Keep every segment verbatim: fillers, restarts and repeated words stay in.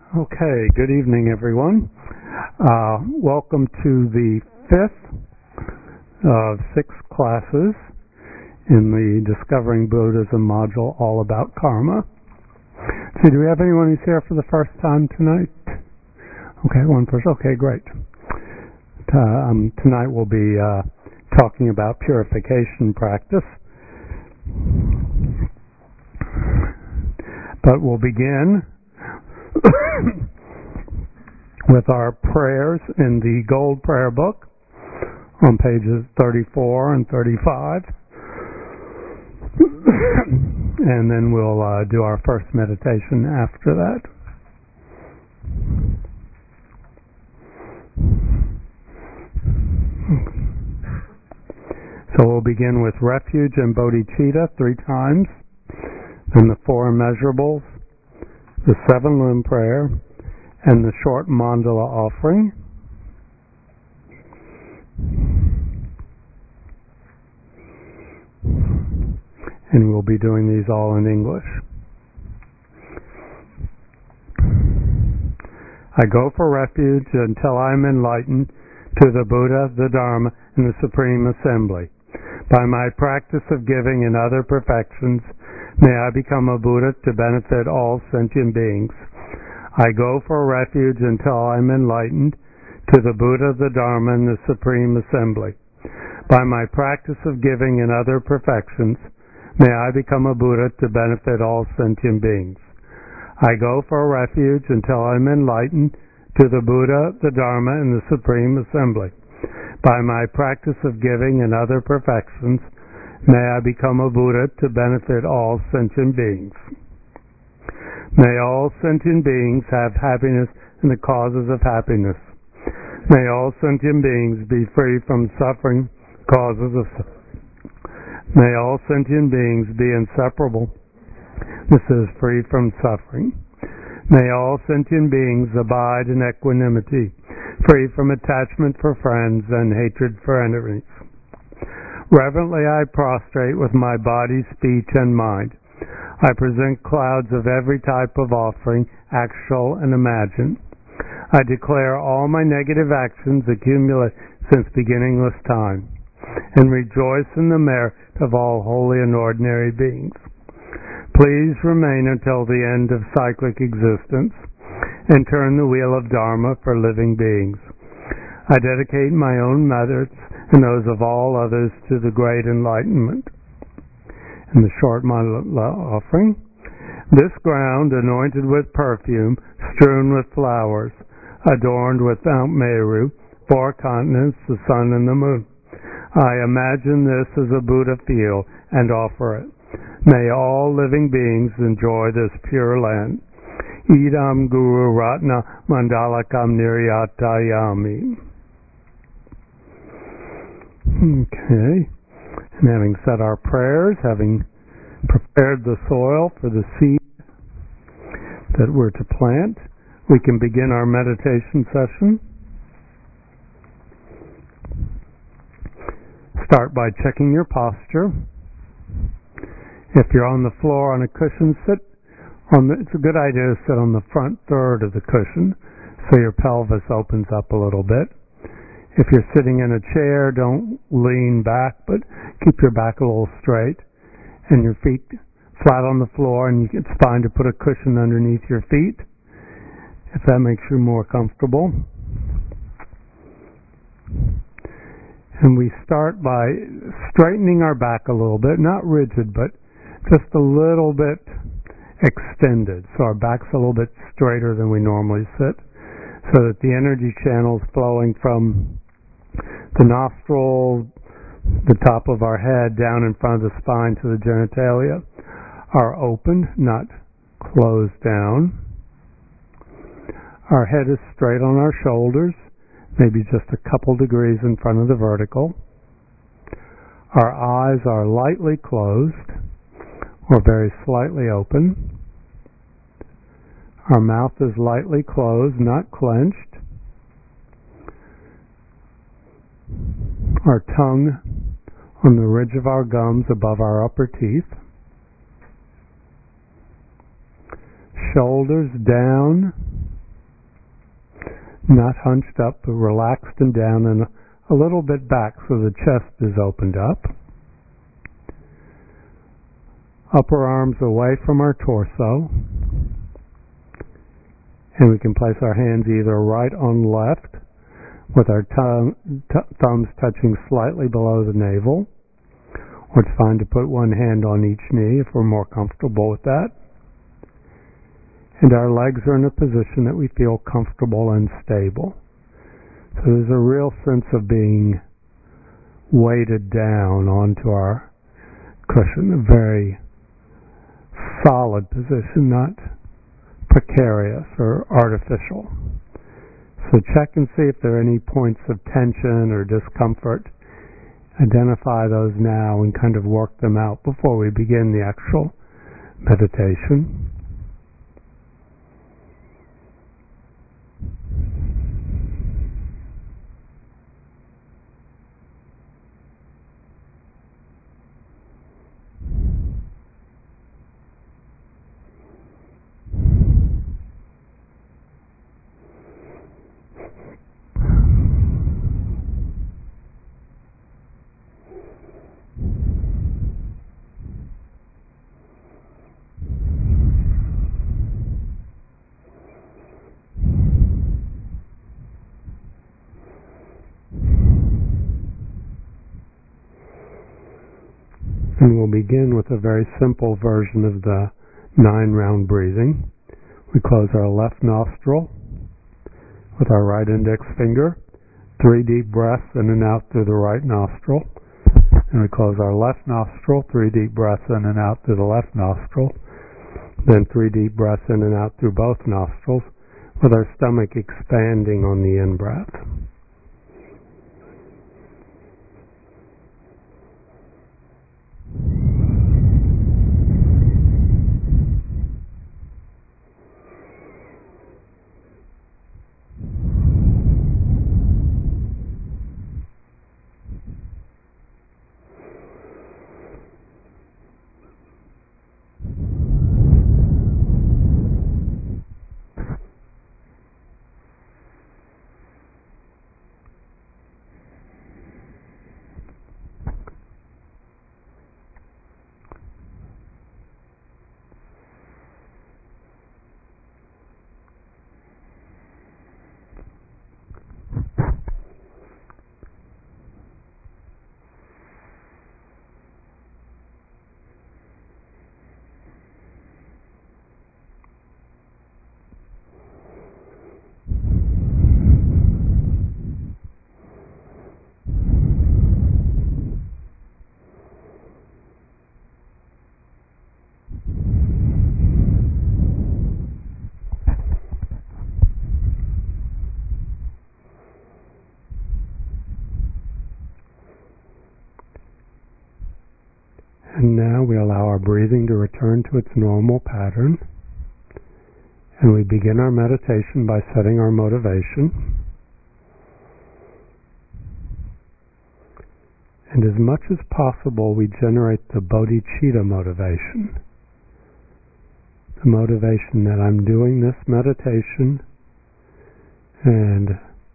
Okay, good evening everyone. Uh, welcome to the fifth of six classes in the Discovering Buddhism module all about karma. So do we have anyone who's here for the first time tonight? Okay, one person. Okay, great. Uh, um, tonight we'll be uh, talking about purification practice. But we'll begin with our prayers in the Gold Prayer Book on pages thirty-four and thirty-five. And then we'll uh, do our first meditation after that. So we'll begin with refuge and bodhicitta three times, then the four immeasurables, the seven limb prayer, and the short mandala offering. And we'll be doing these all in English. I go for refuge until I am enlightened to the Buddha, the Dharma, and the Supreme Assembly. By my practice of giving and other perfections, may I become a Buddha to benefit all sentient beings. I go for refuge until I am enlightened to the Buddha, the Dharma, and the Supreme Assembly. By my practice of giving and other perfections, may I become a Buddha to benefit all sentient beings. I go for refuge until I am enlightened to the Buddha, the Dharma, and the Supreme Assembly. By my practice of giving and other perfections, may I become a Buddha to benefit all sentient beings. May all sentient beings have happiness and the causes of happiness. May all sentient beings be free from suffering, causes of suffering. May all sentient beings be inseparable. This is free from suffering. May all sentient beings abide in equanimity, free from attachment for friends and hatred for enemies. Reverently I prostrate with my body, speech, and mind. I present clouds of every type of offering, actual and imagined. I declare all my negative actions accumulate since beginningless time, and rejoice in the merit of all holy and ordinary beings. Please remain until the end of cyclic existence, and turn the wheel of Dharma for living beings. I dedicate my own methods and those of all others to the great enlightenment. And the short mandala offering. This ground, anointed with perfume, strewn with flowers, adorned with Mount Meru, four continents, the sun and the moon. I imagine this as a Buddha field and offer it. May all living beings enjoy this pure land. Idam Guru Ratna Mandalakam Niryatayami. Okay. And having said our prayers, having prepared the soil for the seed that we're to plant, we can begin our meditation session. Start by checking your posture. If you're on the floor on a cushion, sit on the, it's a good idea to sit on the front third of the cushion so your pelvis opens up a little bit. If you're sitting in a chair, don't lean back, but keep your back a little straight and your feet flat on the floor, and it's fine to put a cushion underneath your feet if that makes you more comfortable. And we start by straightening our back a little bit, not rigid, but just a little bit extended. So our back's a little bit straighter than we normally sit, so that the energy channels flowing from the nostrils, the top of our head, down in front of the spine to the genitalia are opened, not closed down. Our head is straight on our shoulders, maybe just a couple degrees in front of the vertical. Our eyes are lightly closed or very slightly open. Our mouth is lightly closed, not clenched. Our tongue on the ridge of our gums above our upper teeth. Shoulders down, not hunched up, but relaxed and down and a little bit back so the chest is opened up. Upper arms away from our torso. And we can place our hands either right on left with our tongue, t- thumbs touching slightly below the navel, or it's fine to put one hand on each knee if we're more comfortable with that. And our legs are in a position that we feel comfortable and stable. So there's a real sense of being weighted down onto our cushion, a very solid position, not precarious or artificial. So check and see if there are any points of tension or discomfort. Identify those now and kind of work them out before we begin the actual meditation. And we'll begin with a very simple version of the nine round breathing. We close our left nostril with our right index finger, three deep breaths in and out through the right nostril. And we close our left nostril, three deep breaths in and out through the left nostril. Then three deep breaths in and out through both nostrils, with our stomach expanding on the in-breath. And now we allow our breathing to return to its normal pattern. And we begin our meditation by setting our motivation. And as much as possible, we generate the bodhicitta motivation. The motivation that I'm doing this meditation and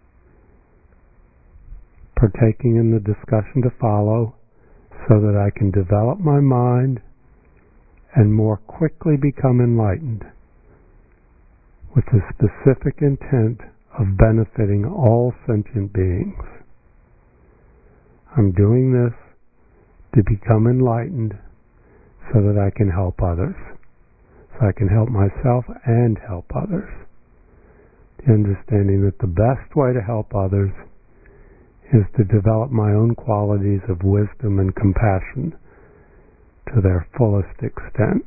partaking in the discussion to follow, so that I can develop my mind and more quickly become enlightened, with the specific intent of benefiting all sentient beings. I'm doing this to become enlightened so that I can help others, so I can help myself and help others. The understanding that the best way to help others is to develop my own qualities of wisdom and compassion to their fullest extent.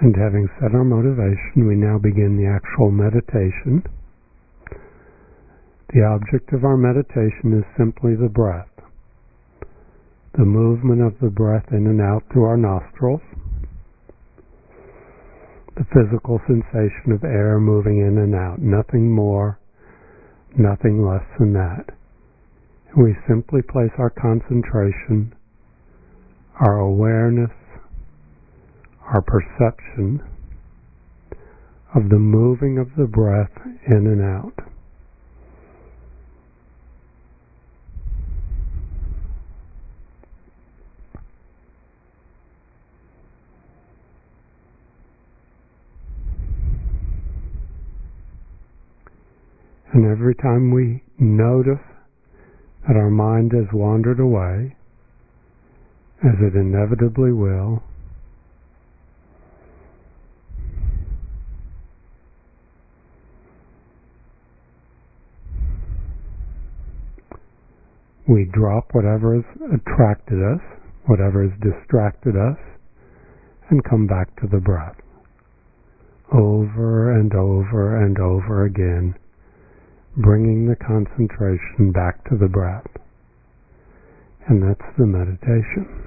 And having set our motivation, we now begin the actual meditation. The object of our meditation is simply the breath, the movement of the breath in and out through our nostrils, the physical sensation of air moving in and out, nothing more, nothing less than that. And we simply place our concentration, our awareness, our perception of the moving of the breath in and out. And every time we notice that our mind has wandered away, as it inevitably will, we drop whatever has attracted us, whatever has distracted us, and come back to the breath. Over and over and over again, bringing the concentration back to the breath. And that's the meditation.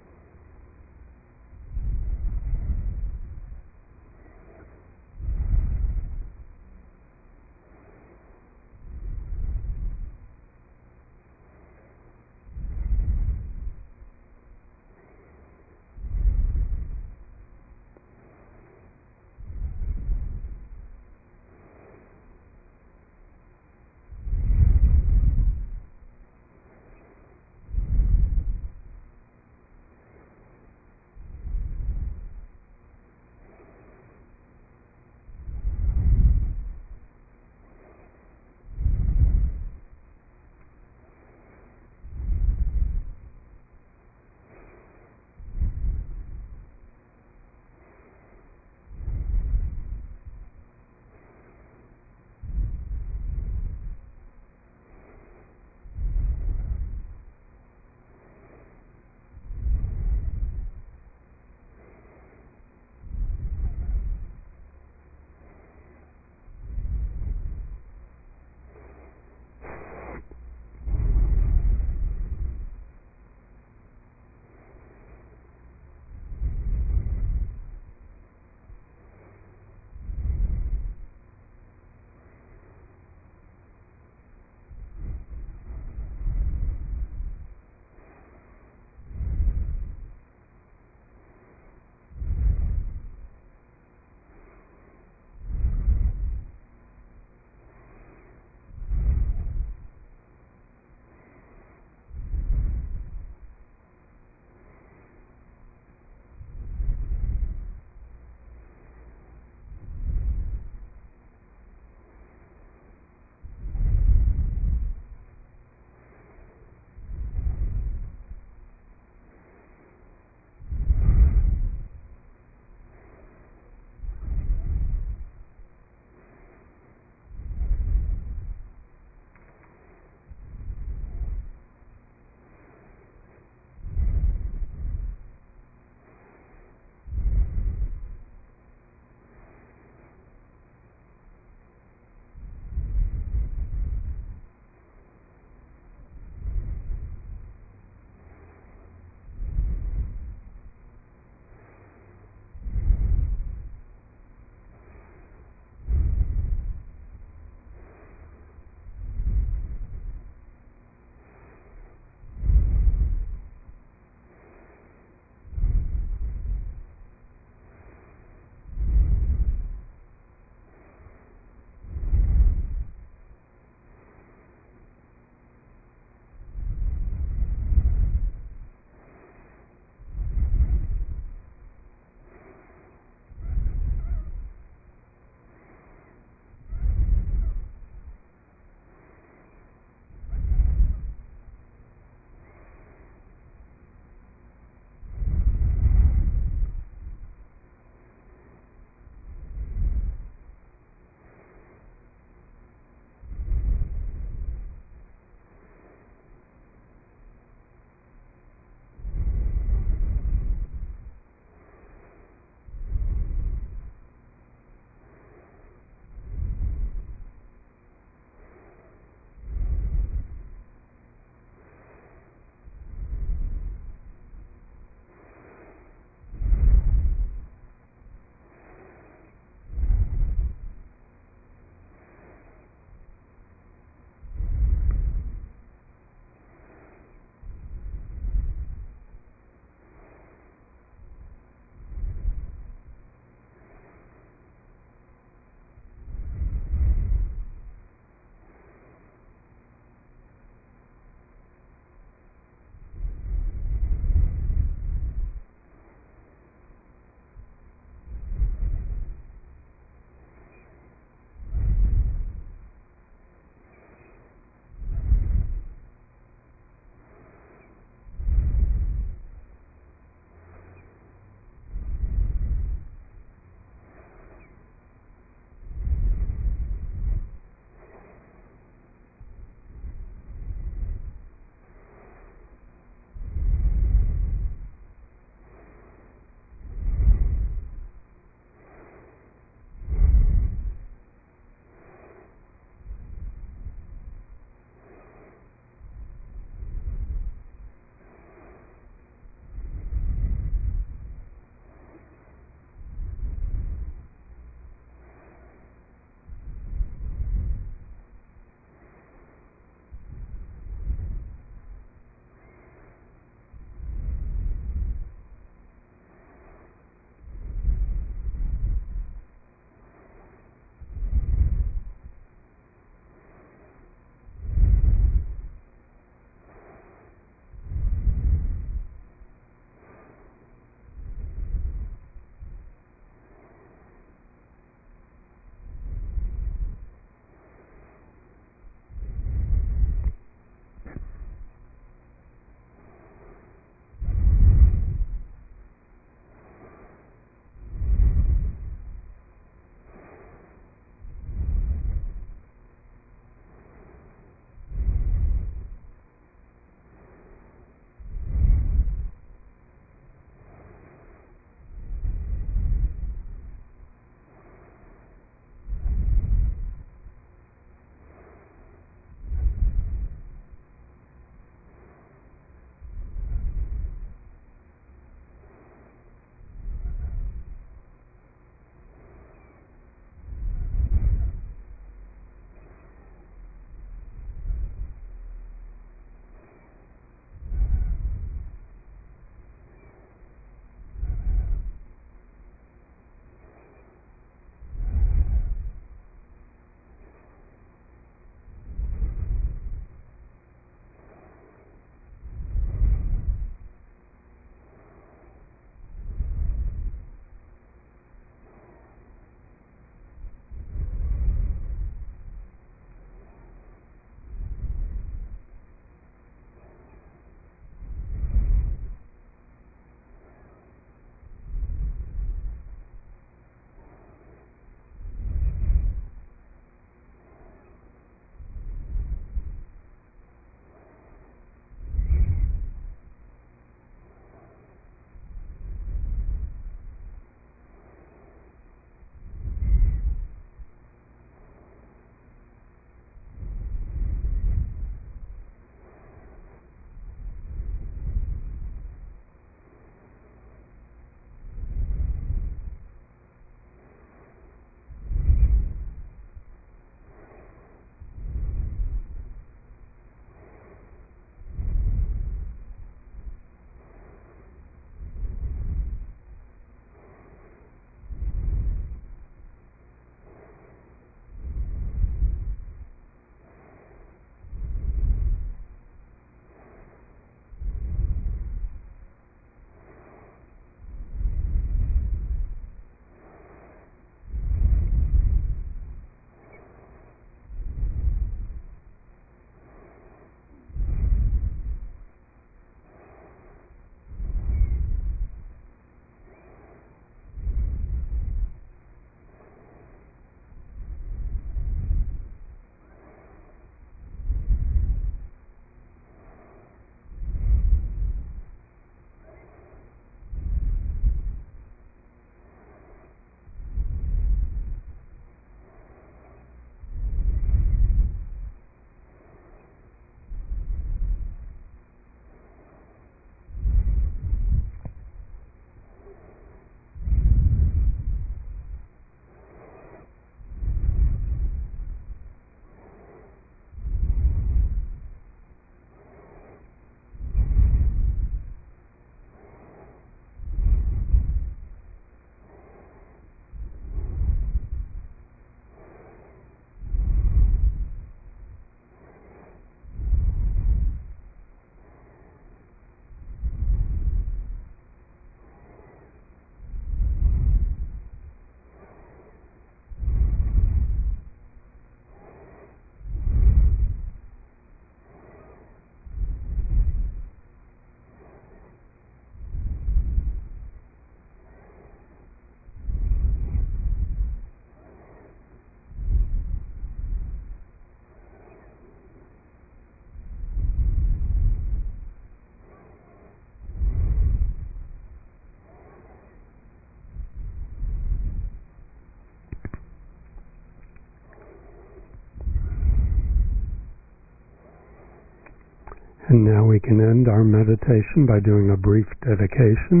And now we can end our meditation by doing a brief dedication.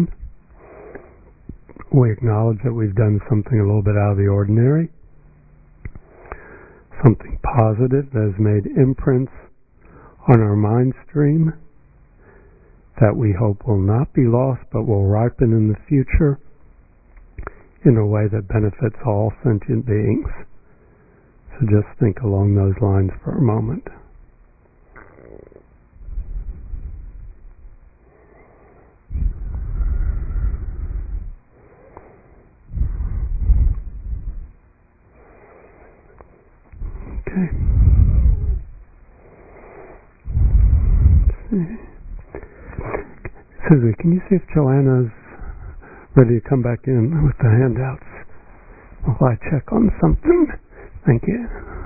We acknowledge that we've done something a little bit out of the ordinary, something positive that has made imprints on our mind stream that we hope will not be lost but will ripen in the future in a way that benefits all sentient beings. So just think along those lines for a moment. Okay. Susie, can you see if Joanna's ready to come back in with the handouts while I check on something? Thank you.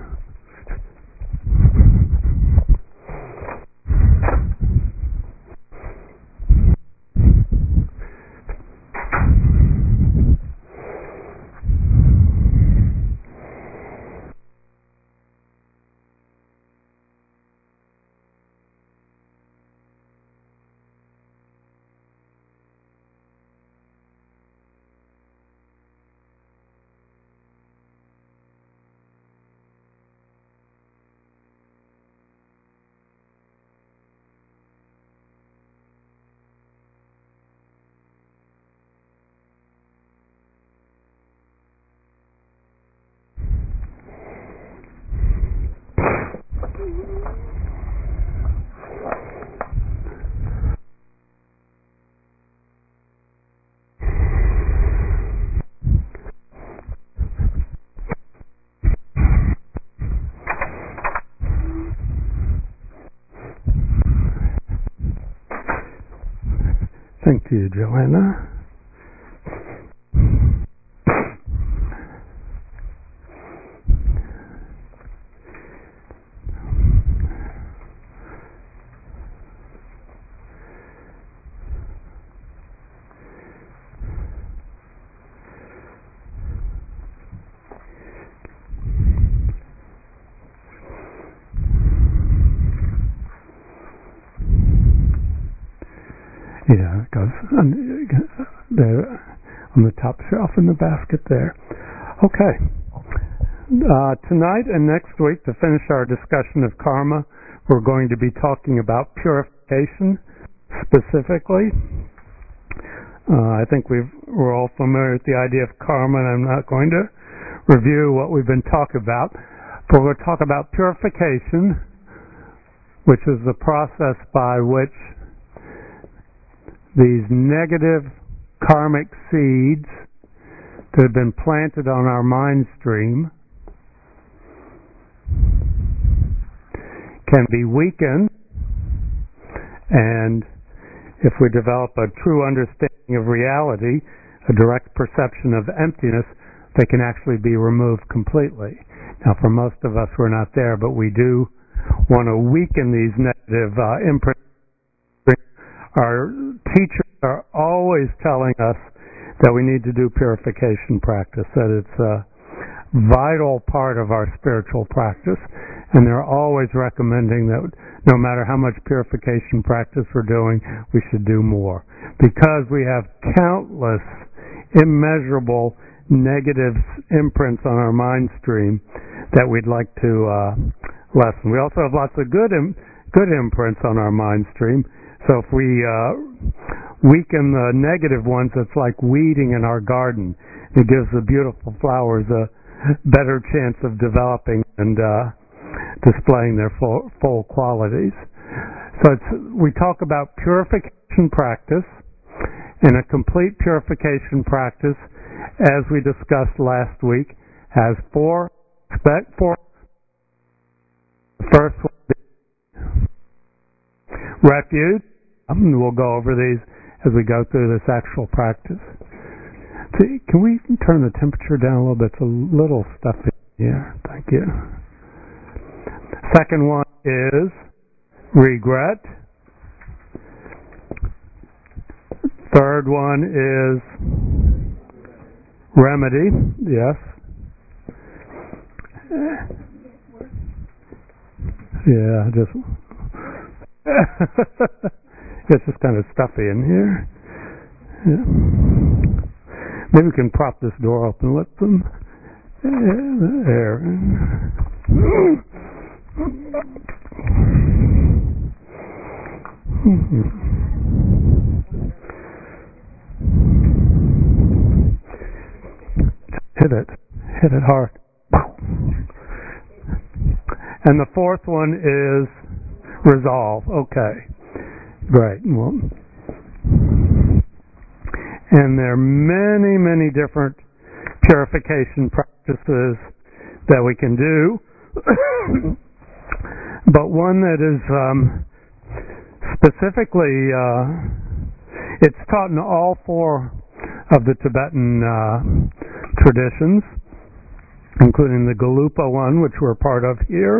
Thank you, Joanna. Yeah, it goes on, there on the top shelf in the basket there. Okay. Uh, tonight and next week, to finish our discussion of karma, we're going to be talking about purification specifically. Uh, I think we've, we're all familiar with the idea of karma, and I'm not going to review what we've been talking about. But we're going to talk about purification, which is the process by which these negative karmic seeds that have been planted on our mind stream can be weakened, and if we develop a true understanding of reality, a direct perception of emptiness, they can actually be removed completely. Now, for most of us, we're not there, but we do want to weaken these negative uh, imprints. Our teachers are always telling us that we need to do purification practice, that it's a vital part of our spiritual practice, and they're always recommending that no matter how much purification practice we're doing, we should do more, because we have countless, immeasurable negative imprints on our mind stream that we'd like to uh, lessen. We also have lots of good im- good imprints on our mind stream. So if we uh, weaken the negative ones, it's like weeding in our garden. It gives the beautiful flowers a better chance of developing and uh, displaying their full, full qualities. So it's, we talk about purification practice, and a complete purification practice, as we discussed last week, has four aspects. Four. The first one, refuge. And we'll go over these as we go through this actual practice. See, can we turn the temperature down a little bit? It's a little stuffy here. Thank you. Second one is regret. Third one is remedy. Yes. Yeah, just It's just kind of stuffy in here. Yeah. Maybe we can prop this door open and let them air in. Hit it. Hit it hard. And the fourth one is resolve. Okay. Great. Well, and there are many, many different purification practices that we can do. But one that is um, specifically, uh, it's taught in all four of the Tibetan uh, traditions, including the Gelugpa one, which we're part of here.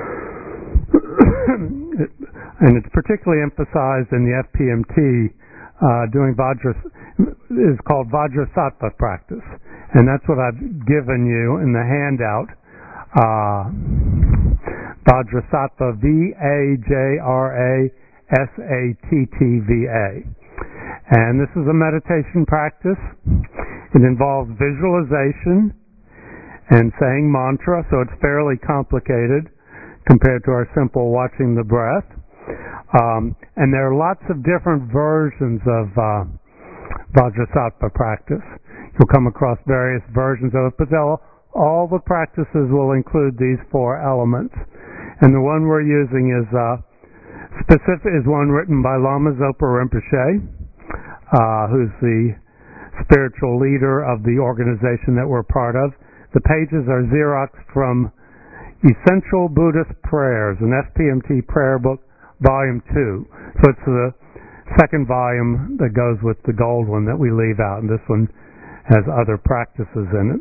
And it's particularly emphasized in the F P M T uh, doing Vajra, is called Vajrasattva practice. And that's what I've given you in the handout. Uh, Vajrasattva, V A J R A S A T T V A. And this is a meditation practice. It involves visualization and saying mantra, so it's fairly complicated compared to our simple watching the breath. Um, and there are lots of different versions of uh, Vajrasattva practice. You'll come across various versions of it, but all the practices will include these four elements. And the one we're using is uh, specific is one written by Lama Zopa Rinpoche, uh, who's the spiritual leader of the organization that we're part of. The pages are Xeroxed from Essential Buddhist Prayers, an F P M T prayer book, volume two. So it's the second volume that goes with the gold one that we leave out, and this one has other practices in it.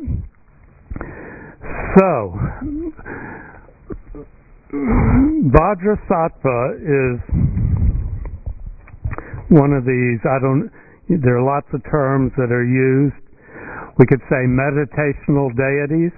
So, Vajrasattva is one of these, I don't, there are lots of terms that are used. We could say meditational deities,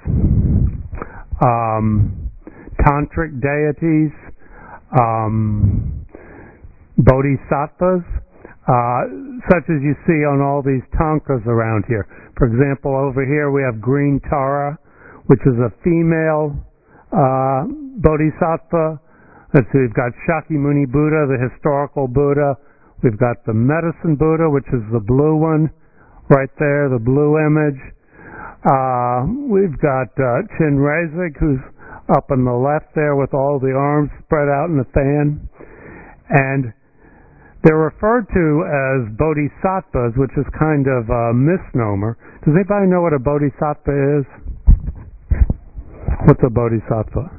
um, tantric deities, um, bodhisattvas, uh, such as you see on all these tankas around here. For example, over here we have Green Tara, which is a female uh, bodhisattva. Let's see, we've got Shakyamuni Buddha, the historical Buddha. We've got the medicine Buddha, which is the blue one right there, the blue image. Uh, we've got uh, Chinrezig, who's up on the left there with all the arms spread out in the fan. And they're referred to as bodhisattvas, which is kind of a misnomer. Does anybody know what a bodhisattva is? What's a bodhisattva?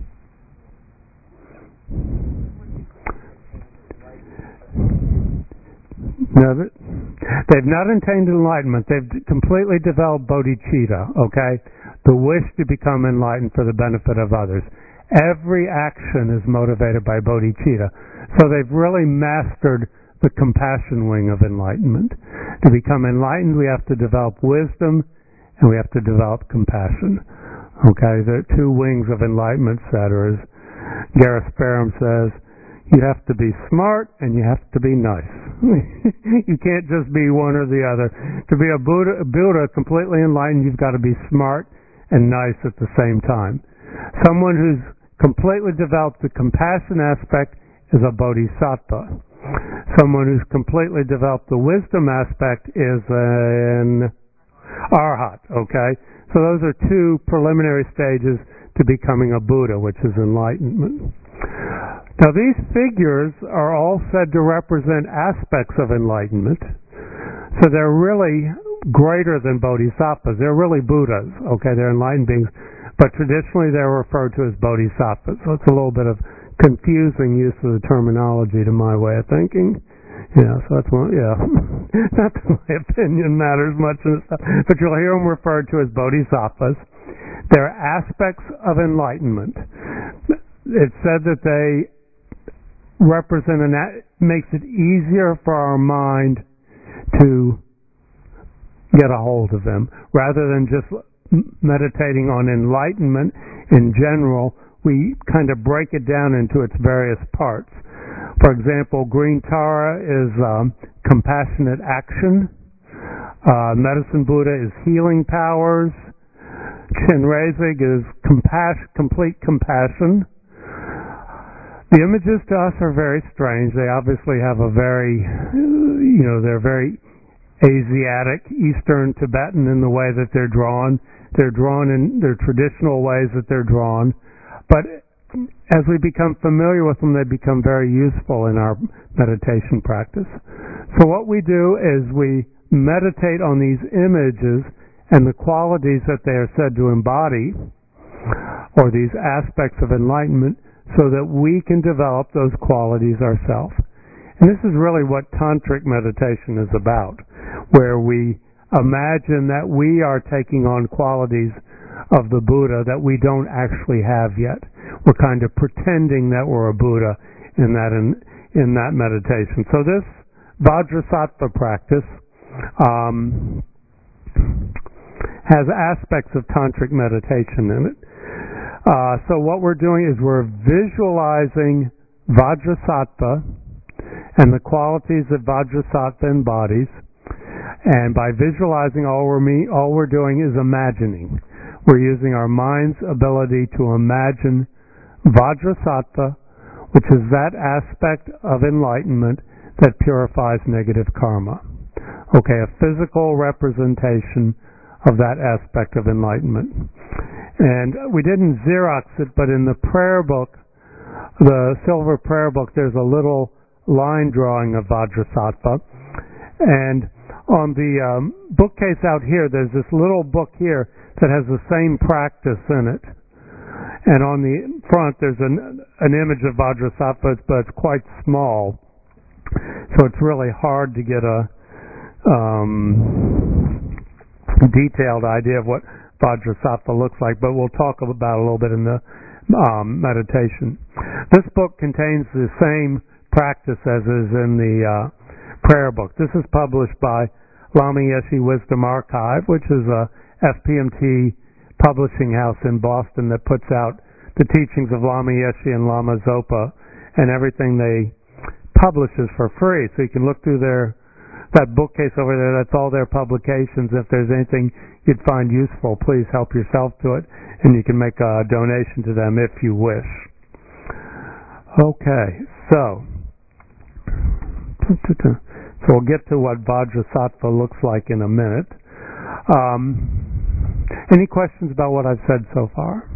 No, they've not attained enlightenment. They've completely developed bodhicitta, okay? The wish to become enlightened for the benefit of others. Every action is motivated by bodhicitta. So they've really mastered the compassion wing of enlightenment. To become enlightened, we have to develop wisdom and we have to develop compassion. Okay, there are two wings of enlightenment, Sattva. As Gareth Ferrum says, you have to be smart and you have to be nice. You can't just be one or the other. To be a Buddha, a Buddha completely enlightened, you've got to be smart and nice at the same time. Someone who's completely developed the compassion aspect is a bodhisattva. Someone who's completely developed the wisdom aspect is an arhat, okay? So those are two preliminary stages to becoming a Buddha, which is enlightenment. Now these figures are all said to represent aspects of enlightenment. So they're really greater than bodhisattvas. They're really Buddhas, okay? They're enlightened beings. But traditionally they're referred to as bodhisattvas. So it's a little bit of confusing use of the terminology to my way of thinking. Yeah, so that's one, yeah. Not that my opinion matters much, but you'll hear them referred to as bodhisattvas. They're aspects of enlightenment. It's said that they represent and that makes it easier for our mind to get a hold of them. Rather than just meditating on enlightenment in general, we kind of break it down into its various parts. For example, green Tara is um, compassionate action. Uh, Medicine Buddha is healing powers. Chenrezig is compassion, complete compassion. The images to us are very strange. They obviously have a very, you know, they're very Asiatic, Eastern, Tibetan in the way that they're drawn. They're drawn in their traditional ways that they're drawn. But as we become familiar with them, they become very useful in our meditation practice. So what we do is we meditate on these images and the qualities that they are said to embody, or these aspects of enlightenment, so that we can develop those qualities ourselves. And this is really what tantric meditation is about, where we imagine that we are taking on qualities of the Buddha that we don't actually have yet. We're kind of pretending that we're a Buddha in that in, in that meditation. So this Vajrasattva practice um, has aspects of tantric meditation in it. Uh, so what we're doing is we're visualizing Vajrasattva and the qualities that Vajrasattva embodies. And by visualizing, all we're, me, all we're doing is imagining. We're using our mind's ability to imagine Vajrasattva, which is that aspect of enlightenment that purifies negative karma. Okay, a physical representation of that aspect of enlightenment. And we didn't Xerox it, but in the prayer book, the silver prayer book, there's a little line drawing of Vajrasattva. And on the um, bookcase out here, there's this little book here that has the same practice in it. And on the front, there's an, an image of Vajrasattva, but it's quite small. So it's really hard to get a um, detailed idea of what Vajrasattva looks like, but we'll talk about it a little bit in the um, meditation. This book contains the same practice as is in the uh, prayer book. This is published by Lama Yeshe Wisdom Archive, which is a F P M T publishing house in Boston that puts out the teachings of Lama Yeshe and Lama Zopa, and everything they publish is for free. So you can look through their that bookcase over there. That's all their publications. If there's anything you'd find useful, please help yourself to it, and you can make a donation to them if you wish. Okay, so so we'll get to what Vajrasattva looks like in a minute. Um, any questions about what I've said so far?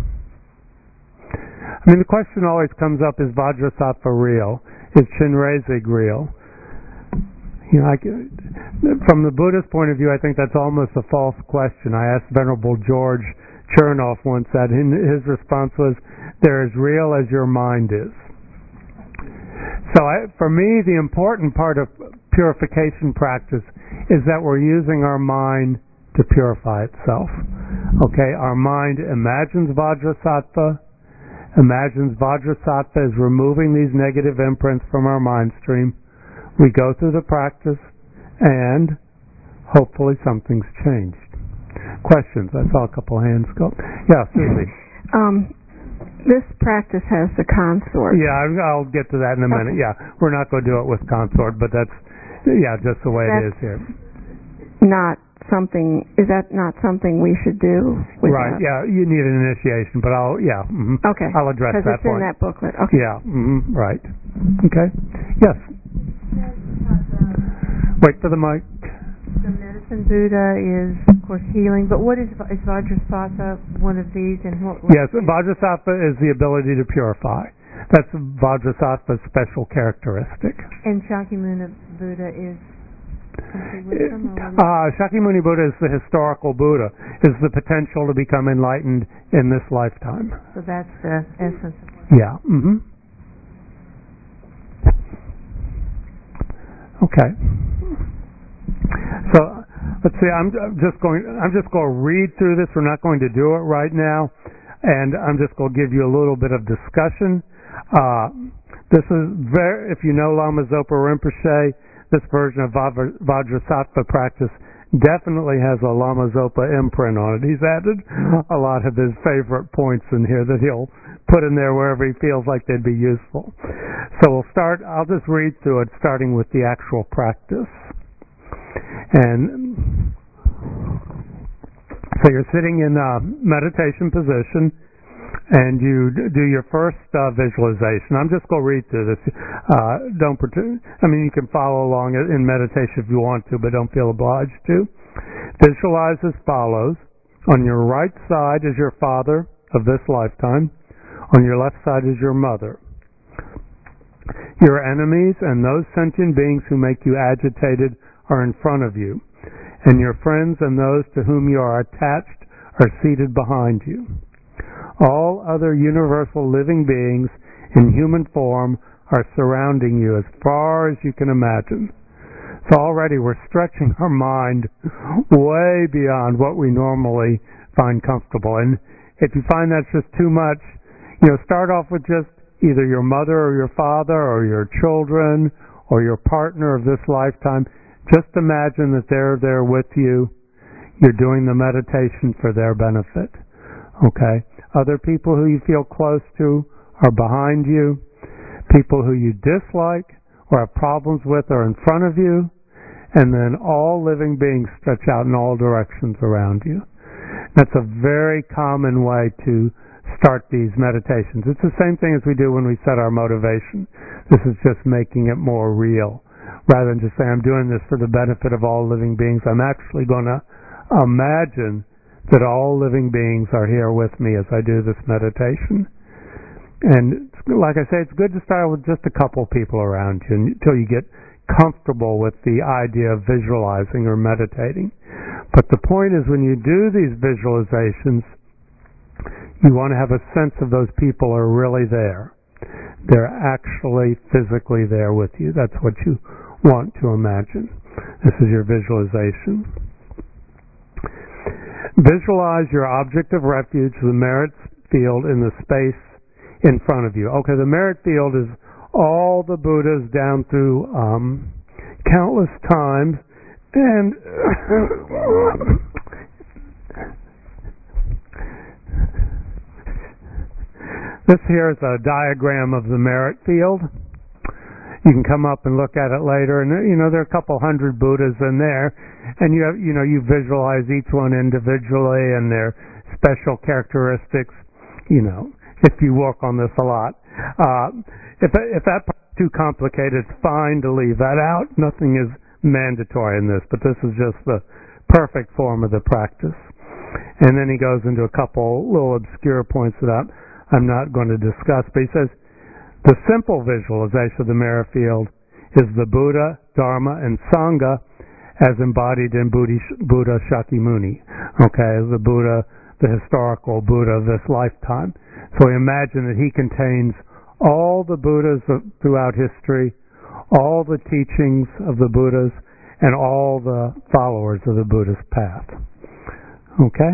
I mean, the question always comes up, is Vajrasattva real? Is Chenrezig real? You know, I, from the Buddhist point of view, I think that's almost a false question. I asked Venerable George Chernoff once that, and his response was, they're as real as your mind is. So I, for me, the important part of purification practice is that we're using our mind to purify itself. Okay, our mind imagines Vajrasattva, imagines Vajrasattva is removing these negative imprints from our mind stream. We go through the practice, and hopefully something's changed. Questions? I saw a couple hands go. Yeah, Susie. Um, this practice has the consort. Yeah, I'll get to that in a minute. Okay. Yeah, we're not going to do it with consort, but that's, yeah, just the way that's it is here. Not something, is that not something we should do? Right, yeah, you need an initiation, but I'll, yeah. Mm-hmm. Okay. I'll address that point. Because it's in that booklet. Okay. Yeah, mm-hmm, right. Okay. Yes. Wait for the mic. The Medicine Buddha is, of course, healing, but what is, is Vajrasattva one of these? And what? what yes, Vajrasattva is the ability to purify. That's Vajrasattva's special characteristic. And Shakyamuni Buddha is complete wisdom? Uh, Shakyamuni Buddha is the historical Buddha, is the potential to become enlightened in this lifetime. So that's the essence of it. Yeah. Mm-hmm. Okay. So let's see. I'm just going. I'm just going to read through this. We're not going to do it right now, and I'm just going to give you a little bit of discussion. Uh, this is very. If you know Lama Zopa Rinpoche, this version of Vajrasattva practice definitely has a Lama Zopa imprint on it. He's added a lot of his favorite points in here that he'll put in there wherever he feels like they'd be useful. So we'll start, I'll just read through it starting with the actual practice. And so you're sitting in a meditation position and you do your first uh, visualization. I'm just going to read through this. Uh, don't pretend, I mean, you can follow along in meditation if you want to, but don't feel obliged to. Visualize as follows. On your right side is your father of this lifetime. On your left side is your mother. Your enemies and those sentient beings who make you agitated are in front of you, and your friends and those to whom you are attached are seated behind you. All other universal living beings in human form are surrounding you as far as you can imagine. So already we're stretching our mind way beyond what we normally find comfortable. And if you find that's just too much, you know, start off with just either your mother or your father or your children or your partner of this lifetime. Just imagine that they're there with you. You're doing the meditation for their benefit. Okay? Other people who you feel close to are behind you. People who you dislike or have problems with are in front of you. And then all living beings stretch out in all directions around you. That's a very common way to start these meditations. It's the same thing as we do when we set our motivation. This is just making it more real. Rather than just saying, I'm doing this for the benefit of all living beings, I'm actually going to imagine that all living beings are here with me as I do this meditation. And like I say, it's good to start with just a couple people around you until you get comfortable with the idea of visualizing or meditating. But the point is, when you do these visualizations, you want to have a sense of those people are really there. They're actually physically there with you. That's what you want to imagine. This is your visualization. Visualize your object of refuge, the merit field, in the space in front of you. Okay, the merit field is all the Buddhas down through um, countless times, and this here is a diagram of the merit field. You can come up and look at it later, and you know there are a couple hundred Buddhas in there, and you have, you know you visualize each one individually and their special characteristics. You know, if you work on this a lot, uh, if if that part's too complicated, it's fine to leave that out. Nothing is mandatory in this, but this is just the perfect form of the practice. And then he goes into a couple little obscure points that I'm, I'm not going to discuss, but he says the simple visualization of the merit field is the Buddha, Dharma, and Sangha as embodied in Buddha Shakyamuni. Okay, the Buddha, the historical Buddha of this lifetime. So we imagine that he contains all the Buddhas throughout history, all the teachings of the Buddhas, and all the followers of the Buddhist path. Okay?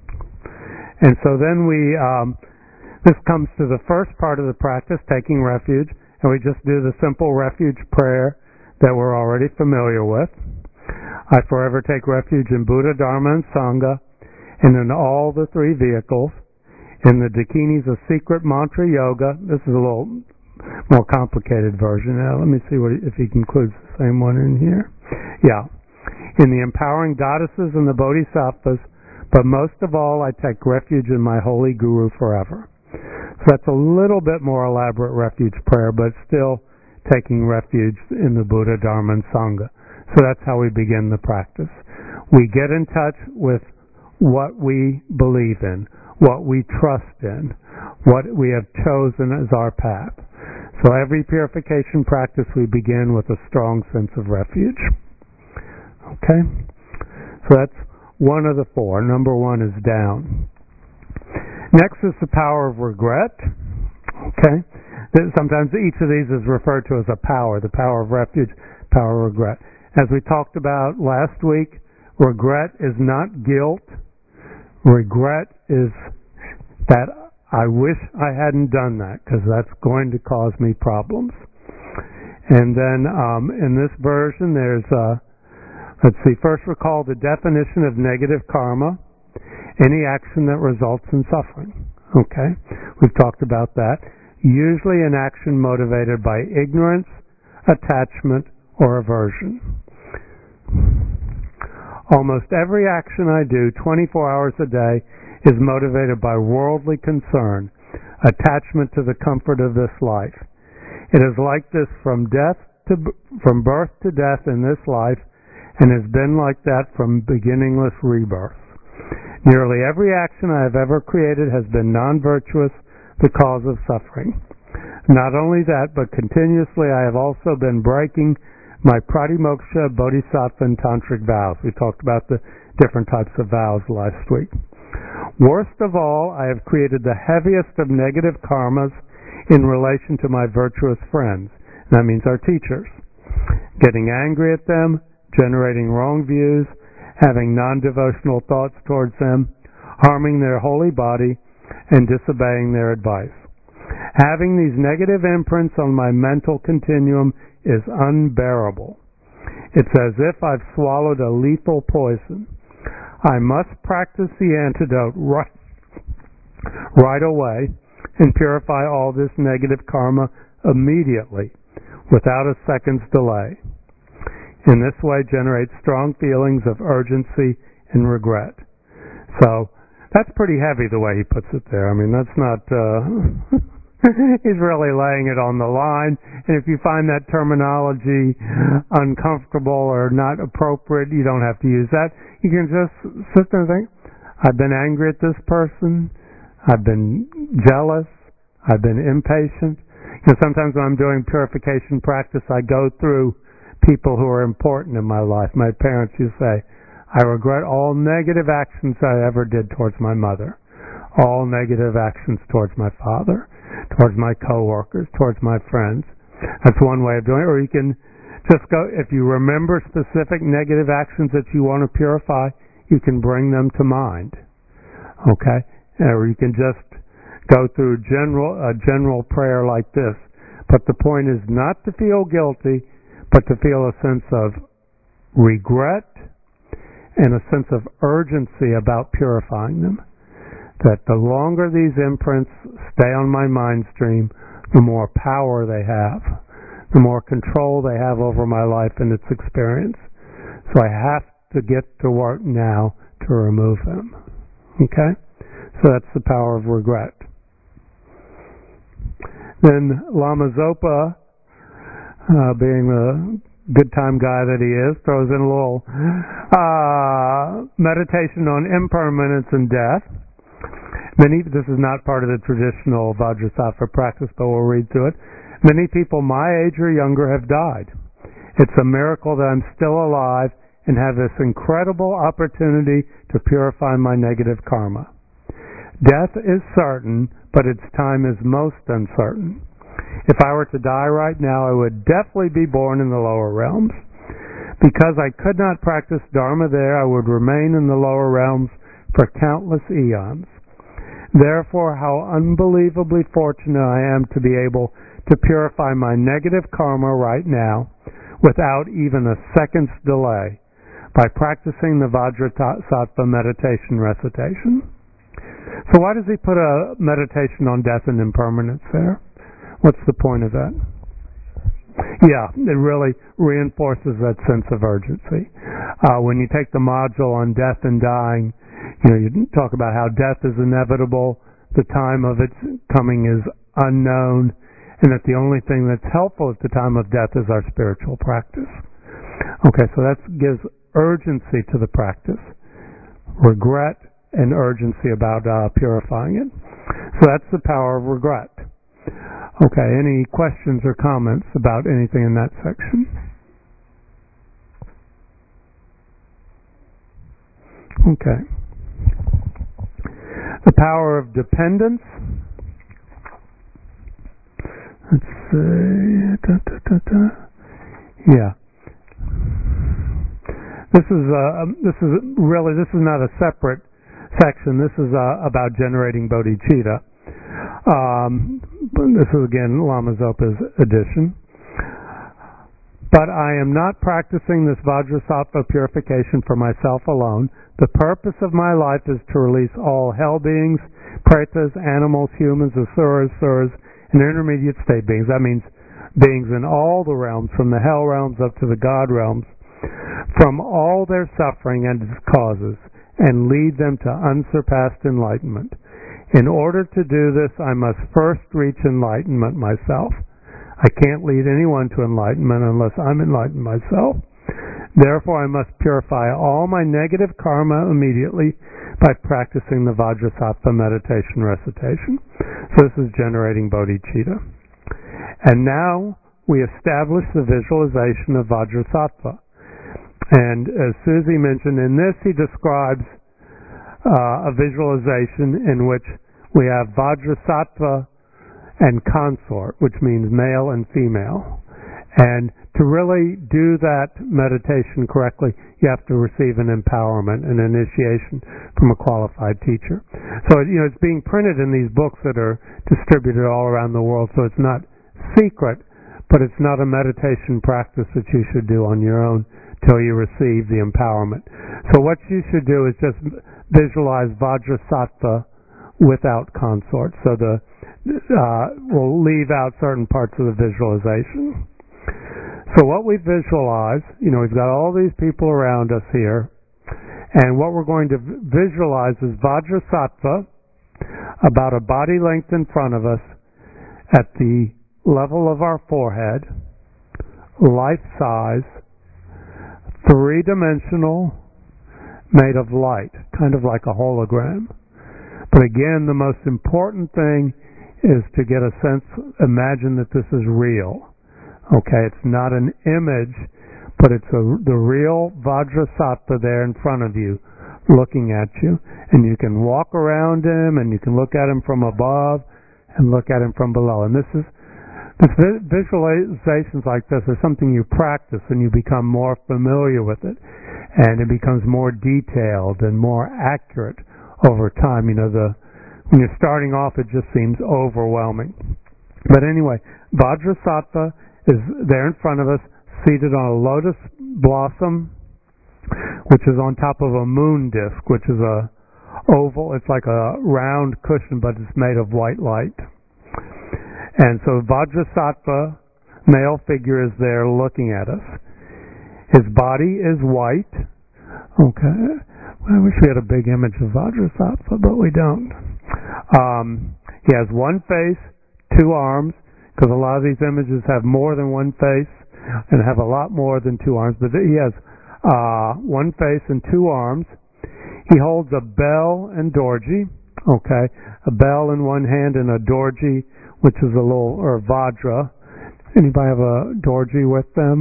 And so then we, um, this comes to the first part of the practice, taking refuge, and we just do the simple refuge prayer that we're already familiar with. I forever take refuge in Buddha, Dharma, and Sangha, and in all the three vehicles. In the Dakinis of Secret Mantra Yoga, this is a little more complicated version. Now, let me see what if he includes the same one in here. Yeah. In the empowering goddesses and the bodhisattvas, but most of all, I take refuge in my holy Guru forever. So that's a little bit more elaborate refuge prayer, but still taking refuge in the Buddha, Dharma, and Sangha. So that's how we begin the practice. We get in touch with what we believe in, what we trust in, what we have chosen as our path. So every purification practice we begin with a strong sense of refuge. Okay? So that's one of the four. Number one is down. Next is the power of regret. Okay? Sometimes each of these is referred to as a power, the power of refuge, power of regret. As we talked about last week, regret is not guilt. Regret is that I wish I hadn't done that because that's going to cause me problems. And then um, in this version, there's, uh, let's see, first recall the definition of negative karma, any action that results in suffering. Okay? We've talked about that. usually an action motivated by ignorance, attachment, or aversion. Almost every action I do twenty-four hours a day is motivated by worldly concern, attachment to the comfort of this life. It is like this from death to from birth to death in this life, and has been like that from beginningless rebirth. Nearly every action I have ever created has been non-virtuous, the cause of suffering. Not only that, but continuously I have also been breaking my pratimoksha, bodhisattva, and tantric vows. We talked about the different types of vows last week. Worst of all, I have created the heaviest of negative karmas in relation to my virtuous friends. That means our teachers. Getting angry at them, generating wrong views, having non-devotional thoughts towards them, harming their holy body, and disobeying their advice. Having these negative imprints on my mental continuum is unbearable. It's as if I've swallowed a lethal poison. I must practice the antidote right, right away and purify all this negative karma immediately, without a second's delay. In this way, generate strong feelings of urgency and regret. So, that's pretty heavy the way he puts it there. I mean, that's not, uh, he's really laying it on the line. And if you find that terminology uncomfortable or not appropriate, you don't have to use that. You can just sit there and think, I've been angry at this person. I've been jealous. I've been impatient. You know, sometimes when I'm doing purification practice, I go through people who are important in my life. My parents used to say, I regret all negative actions I ever did towards my mother, all negative actions towards my father, towards my coworkers, towards my friends. That's one way of doing it. Or you can just go, if you remember specific negative actions that you want to purify, you can bring them to mind. Okay? Or you can just go through general a general prayer like this. But the point is not to feel guilty, but to feel a sense of regret and a sense of urgency about purifying them. That the longer these imprints stay on my mind stream, the more power they have, the more control they have over my life and its experience. So I have to get to work now to remove them. Okay? So that's the power of regret. Then Lama Zopa, Uh, being the good time guy that he is, throws in a little uh, meditation on impermanence and death. Many, this is not part of the traditional Vajrasattva practice, but we'll read through it. Many people my age or younger have died. It's a miracle that I'm still alive and have this incredible opportunity to purify my negative karma. Death is certain, but its time is most uncertain. If I were to die right now, I would definitely be born in the lower realms. Because I could not practice Dharma there, I would remain in the lower realms for countless eons. Therefore, how unbelievably fortunate I am to be able to purify my negative karma right now without even a second's delay by practicing the Vajrasattva meditation recitation. So why does he put a meditation on death and impermanence there? What's the point of that? Yeah, it really reinforces that sense of urgency. Uh, when you take the module on death and dying, you know, you talk about how death is inevitable, the time of its coming is unknown, and that the only thing that's helpful at the time of death is our spiritual practice. Okay, so that gives urgency to the practice. Regret and urgency about uh, purifying it. So that's the power of regret. Okay, any questions or comments about anything in that section? Okay. The power of dependence. Let's see. Da, da, da, da. Yeah. This is uh, this is really this is not a separate section. This is uh, about generating bodhicitta. Um, this is again Lama Zopa's edition. But I am not practicing this Vajrasattva purification for myself alone. The purpose of my life is to release all hell beings, pretas, animals, humans, asuras, suras, and intermediate state beings. That means beings in all the realms, from the hell realms up to the God realms, from all their suffering and its causes, and lead them to unsurpassed enlightenment. In order to do this, I must first reach enlightenment myself. I can't lead anyone to enlightenment unless I'm enlightened myself. Therefore, I must purify all my negative karma immediately by practicing the Vajrasattva meditation recitation. So this is generating bodhicitta. And now we establish the visualization of Vajrasattva. And as Susie mentioned, in this he describes uh, a visualization in which we have Vajrasattva and consort, which means male and female. And to really do that meditation correctly, you have to receive an empowerment, an initiation from a qualified teacher. So, you know, it's being printed in these books that are distributed all around the world, so it's not secret, but it's not a meditation practice that you should do on your own till you receive the empowerment. So what you should do is just visualize Vajrasattva without consort. So the uh, we'll leave out certain parts of the visualization. So what we visualize, you know, we've got all these people around us here, and what we're going to visualize is Vajrasattva about a body length in front of us at the level of our forehead, life size, three-dimensional, made of light, kind of like a hologram. But again, the most important thing is to get a sense, imagine that this is real. Okay, it's not an image, but it's a, the real Vajrasattva there in front of you, looking at you. And you can walk around him, and you can look at him from above, and look at him from below. And this is this visualizations like this are something you practice, and you become more familiar with it, and it becomes more detailed and more accurate over time. You know, the when you're starting off, it just seems overwhelming. But anyway, Vajrasattva is there in front of us, seated on a lotus blossom, which is on top of a moon disk, which is a oval. It's like a round cushion, but it's made of white light. And so Vajrasattva, male figure, is there looking at us. His body is white. Okay. Well, I wish we had a big image of Vajrasattva, but we don't. Um, he has one face, two arms, because a lot of these images have more than one face and have a lot more than two arms. But he has uh, one face and two arms. He holds a bell and dorji. Okay, a bell in one hand and a dorji, which is a little, or vajra. Anybody have a dorji with them?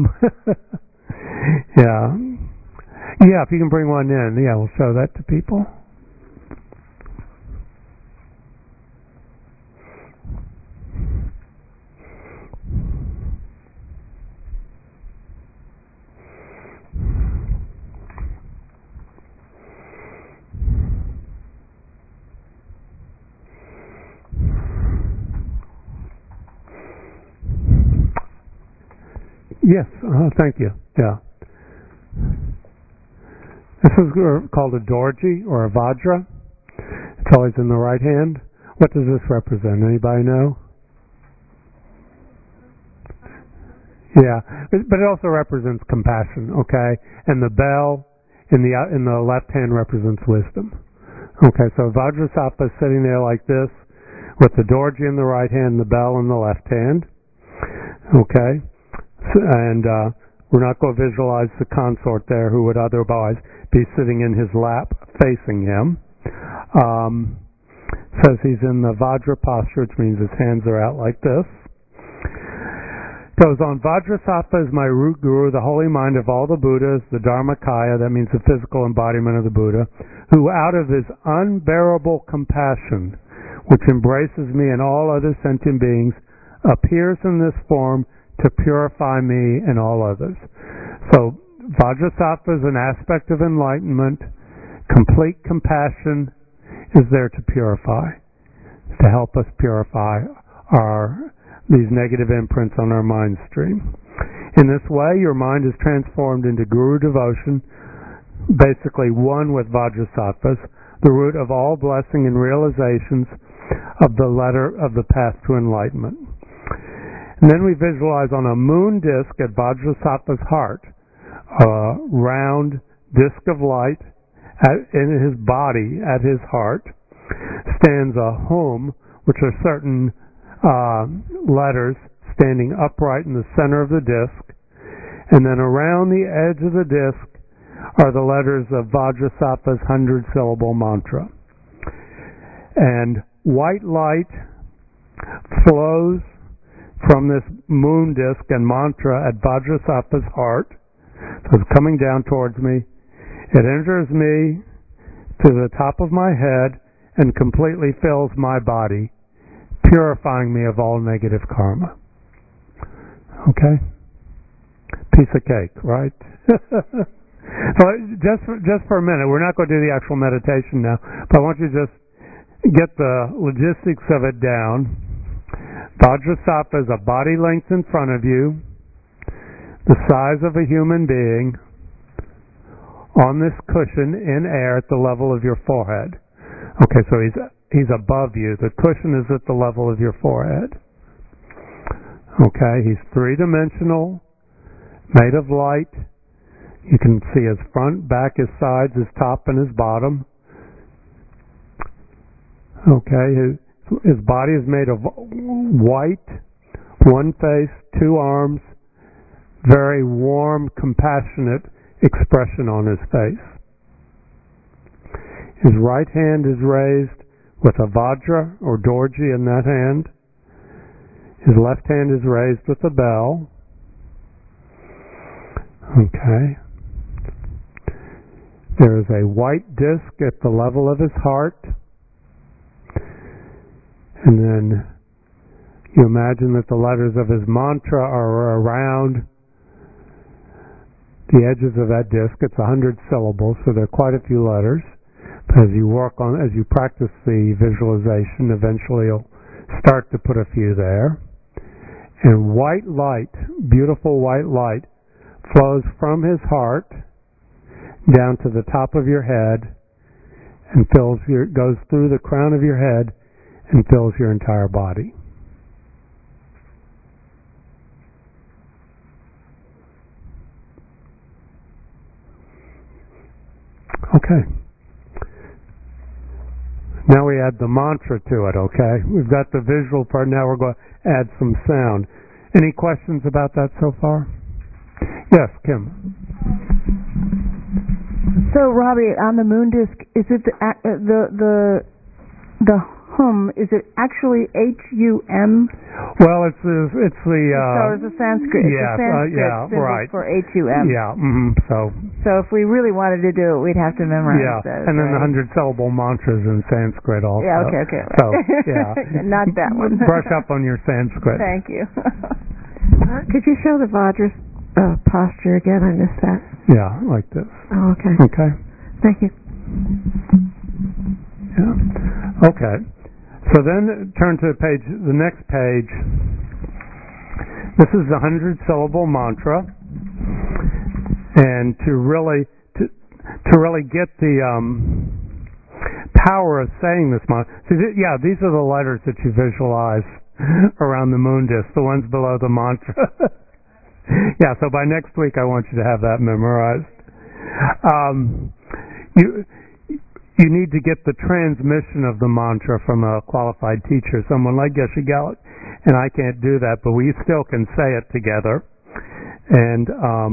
Yeah. Yeah, if you can bring one in, yeah, we'll show that to people. Yes, uh, thank you. Yeah. This is called a dorji or a vajra. It's always in the right hand. What does this represent? Anybody know? Yeah, but it also represents compassion. Okay, and the bell in the in the left hand represents wisdom. Okay, so Vajrasattva is sitting there like this, with the dorji in the right hand, and the bell in the left hand. Okay. And uh, we're not going to visualize the consort there, who would otherwise be sitting in his lap facing him. Um, says he's in the Vajra posture, which means his hands are out like this. Goes on, Vajrasattva is my root guru, the holy mind of all the Buddhas, the Dharmakaya, that means the physical embodiment of the Buddha, who out of his unbearable compassion, which embraces me and all other sentient beings, appears in this form to purify me and all others. So Vajrasattva is an aspect of enlightenment. Complete compassion is there to purify, to help us purify our these negative imprints on our mind stream. In this way, your mind is transformed into guru devotion, basically one with Vajrasattva's, the root of all blessing and realizations of the letter of the path to enlightenment. And then we visualize on a moon disk at Vajrasattva's heart, a round disk of light at, in his body at his heart, stands a hum, which are certain uh, letters standing upright in the center of the disk, and then around the edge of the disk are the letters of Vajrasattva's hundred-syllable mantra. And white light flows from this moon disk and mantra at Vajrasattva's heart. So it's coming down towards me. It enters me to the top of my head and completely fills my body, purifying me of all negative karma. Okay? Piece of cake, right? So just for, just for a minute, we're not going to do the actual meditation now, but I want you to just get the logistics of it down. Vajrasattva is a body length in front of you, the size of a human being, on this cushion in air at the level of your forehead. Okay, so he's he's above you. The cushion is at the level of your forehead. Okay, he's three-dimensional, made of light. You can see his front, back, his sides, his top, and his bottom. Okay, his, his body is made of white, one face, two arms, very warm, compassionate expression on his face. His right hand is raised with a vajra or dorji in that hand. His left hand is raised with a bell. Okay. There is a white disc at the level of his heart. And then you imagine that the letters of his mantra are around the edges of that disc. It's a hundred syllables, so there are quite a few letters. But as you work on, as you practice the visualization, eventually you'll start to put a few there. And white light, beautiful white light, flows from his heart down to the top of your head and fills your, goes through the crown of your head and fills your entire body. Okay. Now we add the mantra to it, okay? We've got the visual part, now we're going to add some sound. Any questions about that so far? Yes, Kim. So, Robbie, on the moon disk, is it the uh, the the, the hum? Is it actually H U M? Well, it's the it's the. Uh, so it's a Sanskrit. It's yeah, a Sanskrit uh, yeah, symbol right. for H U M. Yeah. Mm-hmm, so. So if we really wanted to do it, we'd have to memorize yeah, those. and then right? the hundred syllable mantras in Sanskrit also. Yeah. Okay. Okay. Right. So yeah. Not that one. Brush up on your Sanskrit. Thank you. uh, could you show the Vajra uh, posture again? I missed that. Yeah, like this. Oh, okay. Okay. Thank you. Yeah. Okay. So then turn to the page, the next page. This is the hundred syllable mantra, and to really to to really get the um, power of saying this mantra. So th- yeah, these are the letters that you visualize around the moon disk, the ones below the mantra. Yeah. So by next week, I want you to have that memorized. Um, you. You need to get the transmission of the mantra from a qualified teacher, someone like Geshe Galit, and I can't do that, but we still can say it together. And um,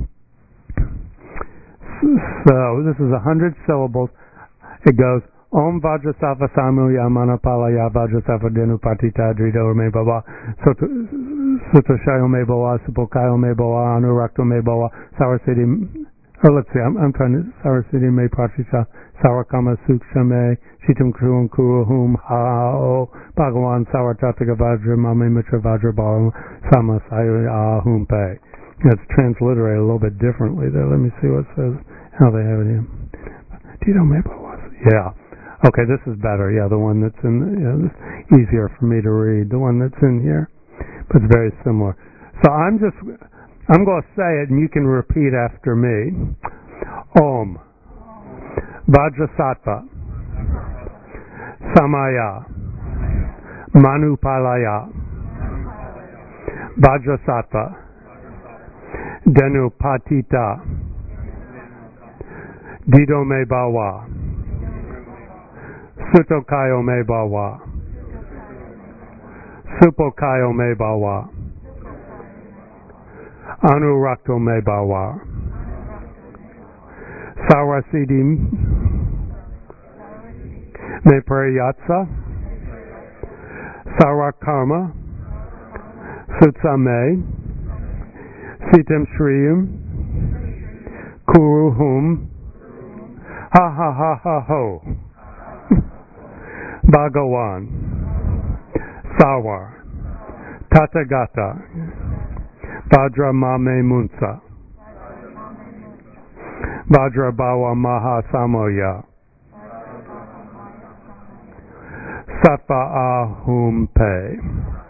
so this is a hundred syllables. It goes Om Vajrasattva Samu Yamana Palaya Vajrasattva Denu Patita Drido Me Baba Sutashayo Me Boa Supokayo Me Boa Anurakto Me Boa Sarasiti. Oh, let's see, I'm, I'm trying to, Sarasiti me pratisha, Sarakama sukshame, Shitam kruam kuruhum hao, Bhagavan Saratataga Vajra, Mame Mitra Vajra Balam, Samasayo ahum pe. It's transliterated a little bit differently there. Let me see what it says, how they have it in. Tito Maple was, yeah. Okay, this is better, yeah, the one that's in, yeah, this is easier for me to read, the one that's in here, but it's very similar. So I'm just, I'm going to say it and you can repeat after me. Om Vajrasattva Samaya Manupalaya, Vajrasattva, Dhenupatita, Didome Bawa, Sutokayo Me Bawa, Supokayo Me Bawa, Anurakto Me Bawa, Sarasiddhi Me Prayatsa, Sarakarma, Sutsame, Sitam Shriyam, Kuruhum, Ha ha ha ha ho, Bhagawan, Sawar, Tathagata, Vajra Mame Munsa, Vajra Bhawa Maha Samoya, Sattva Ahum Pe.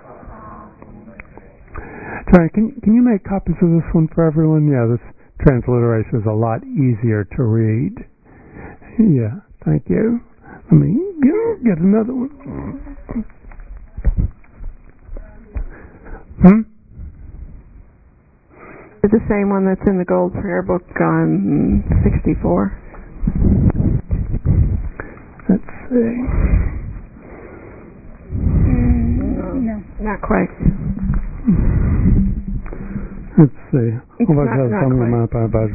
Sorry, can, can you make copies of this one for everyone? Yeah, this transliteration is a lot easier to read. Yeah, thank you. Let me get another one. Hmm? It's the same one that's in the Gold Prayer Book on sixty-four. Let's see. No, not quite. Let's see. It's not, not quite.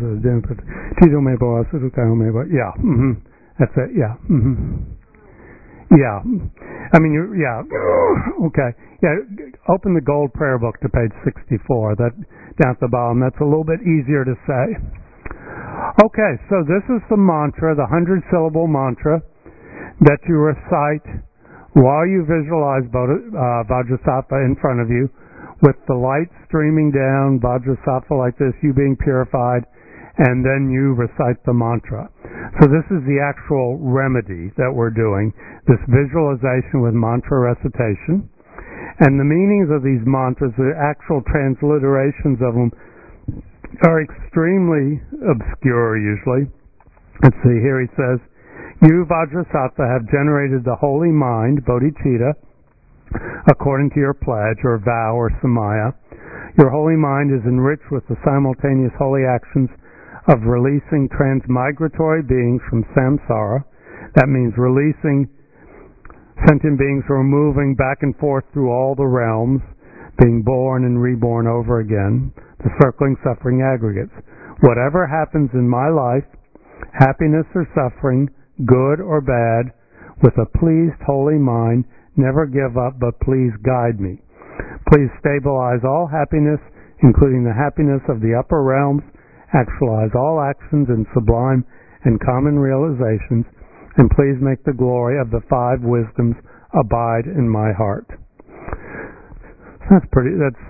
Yeah. Mm-hmm. That's it. Yeah. Mm-hmm. Yeah. I mean, you. Yeah. Okay. Yeah. Open the Gold Prayer Book to page sixty-four. That down at the bottom. That's a little bit easier to say. Okay. So this is the mantra, the hundred-syllable mantra that you recite while you visualize uh, Vajrasattva in front of you, with the light streaming down, Vajrasattva like this, you being purified, and then you recite the mantra. So this is the actual remedy that we're doing, this visualization with mantra recitation. And the meanings of these mantras, the actual transliterations of them, are extremely obscure usually. Let's see, here he says, you, Vajrasattva, have generated the holy mind, bodhicitta, according to your pledge or vow or samaya. Your holy mind is enriched with the simultaneous holy actions of releasing transmigratory beings from samsara. That means releasing sentient beings who are moving back and forth through all the realms, being born and reborn over again, the circling suffering aggregates. Whatever happens in my life, happiness or suffering, good or bad, with a pleased holy mind, never give up, but please guide me. Please stabilize all happiness, including the happiness of the upper realms, actualize all actions in sublime and common realizations, and please make the glory of the five wisdoms abide in my heart. That's pretty, that's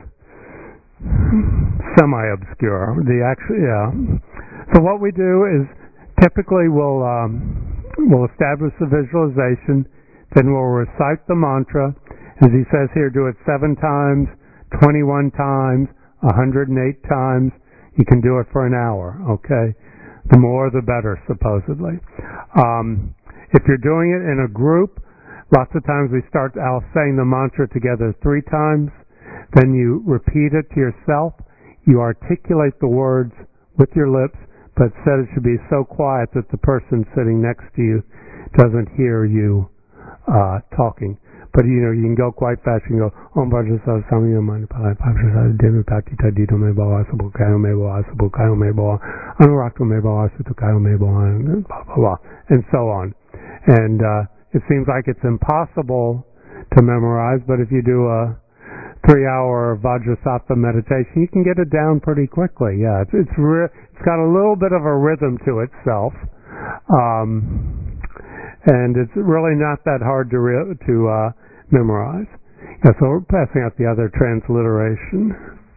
semi-obscure. The actual, yeah. So what we do is typically we'll, um, we'll establish the visualization, then we'll recite the mantra. As he says here, do it seven times, twenty-one times, one hundred eight times. You can do it for an hour, okay? The more the better, supposedly. Um, if you're doing it in a group, lots of times we start out saying the mantra together three times. Then you repeat it to yourself. You articulate the words with your lips, but said it should be so quiet that the person sitting next to you doesn't hear you uh, talking. But you know, you can go quite fast. You can go Om Vajrasattva Samaya Manipalaya Vajrasattva Dhenupatita Dito Me Bawa Subukayo Me Bawa Subukayo Me Bawa Anurakto Me Bawa Sutukayo Me Bawa, blah blah blah, and so on. And uh, it seems like it's impossible to memorize, but if you do a three-hour Vajrasattva meditation, you can get it down pretty quickly. Yeah, it's it's, re- it's got a little bit of a rhythm to itself. Um, And it's really not that hard to re- to uh, memorize. Yeah, so we're passing out the other transliteration.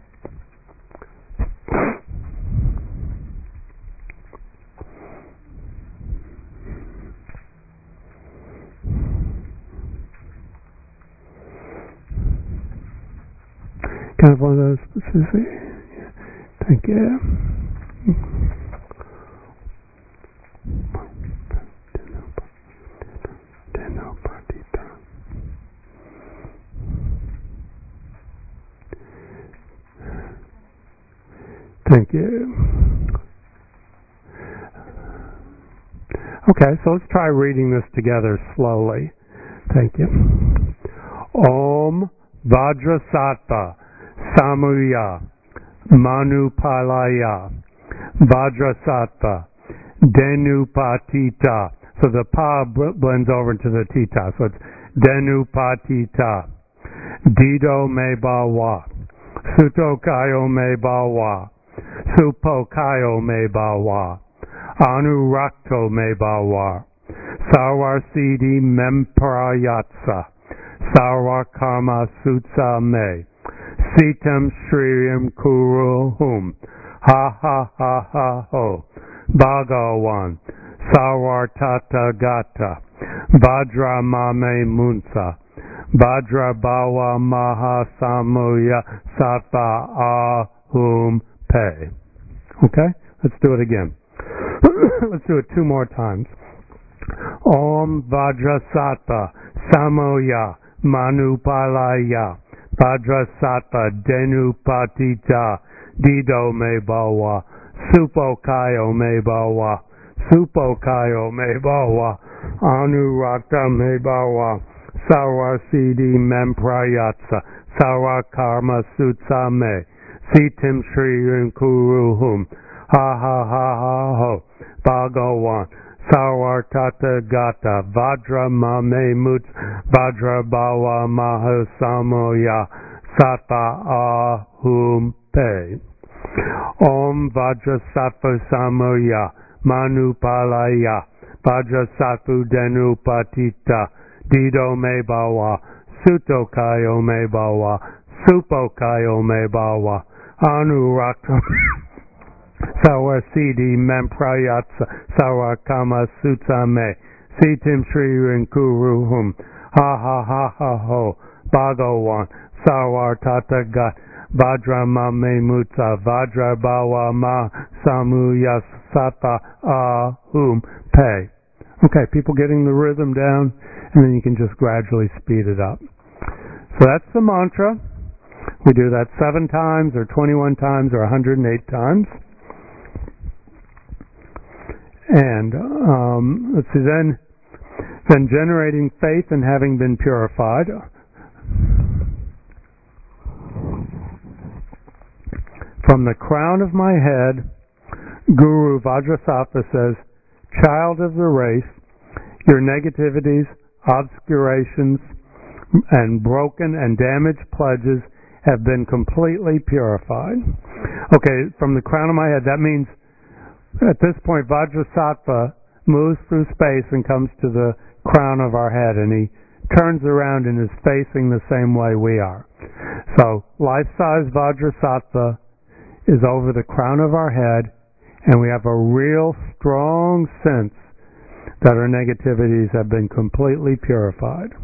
Kind of one of those specific. Thank you. Thank you. Okay, so let's try reading this together slowly. Thank you. Om Vajrasattva Samaya Manupalaya Vajrasattva Denupatita. So the pa blends over into the tita. So it's Denupatita. Dido me bawa. Sutokayo me bawa. Supokayo me bawa. Anurakto me bawa. Sarwasidi memprayatsa. Sarwa karma sutsa me. Sitam shriyam kuruhum. Ha ha ha ha ho. Bhagawan. Sarwar tata gata. Vajra mame munsa. Vajra bawa maha samuya sattva ahum pe. Okay? Let's do it again. Let's do it two more times. Om Vajrasattva Samoya Manupalaya Vajrasattva Denupatita Dido me bawa Supokayo me bawa Supokayo me bawa Anurakta me bawa Sarwasidi memprayatsa Sarwa karma sutsa me Sitim shriyam kuruhum Ha ha ha ha ho Bhagawan Sarwar tata gata Vajra mame muts Vajra bawa maha samoya Sattva ahum pe. Om Vajra sattva samoya Manupalaya Vajra sattva denupatita Dido me bawa Sutokayo me bawa Supokayo me bawa Anurakta Sawasidi memprayatsa Sawakama sutsame Sitim shririn kuruhum Ha ha ha ha ho Bhagawan Sawar tata gat Vajra mame mutsa Vajra bawa ma Samuya sattva ahum pe. Okay, people getting the rhythm down, and then you can just gradually speed it up. So that's the mantra. We do that seven times or twenty-one times or one hundred eight times. And um, let's see, then, then generating faith and having been purified. From the crown of my head, Guru Vajrasattva says, child of the race, your negativities, obscurations, and broken and damaged pledges have been completely purified. Okay, from the crown of my head, that means at this point, Vajrasattva moves through space and comes to the crown of our head, and he turns around and is facing the same way we are. So, life-size Vajrasattva is over the crown of our head, and we have a real strong sense that our negativities have been completely purified.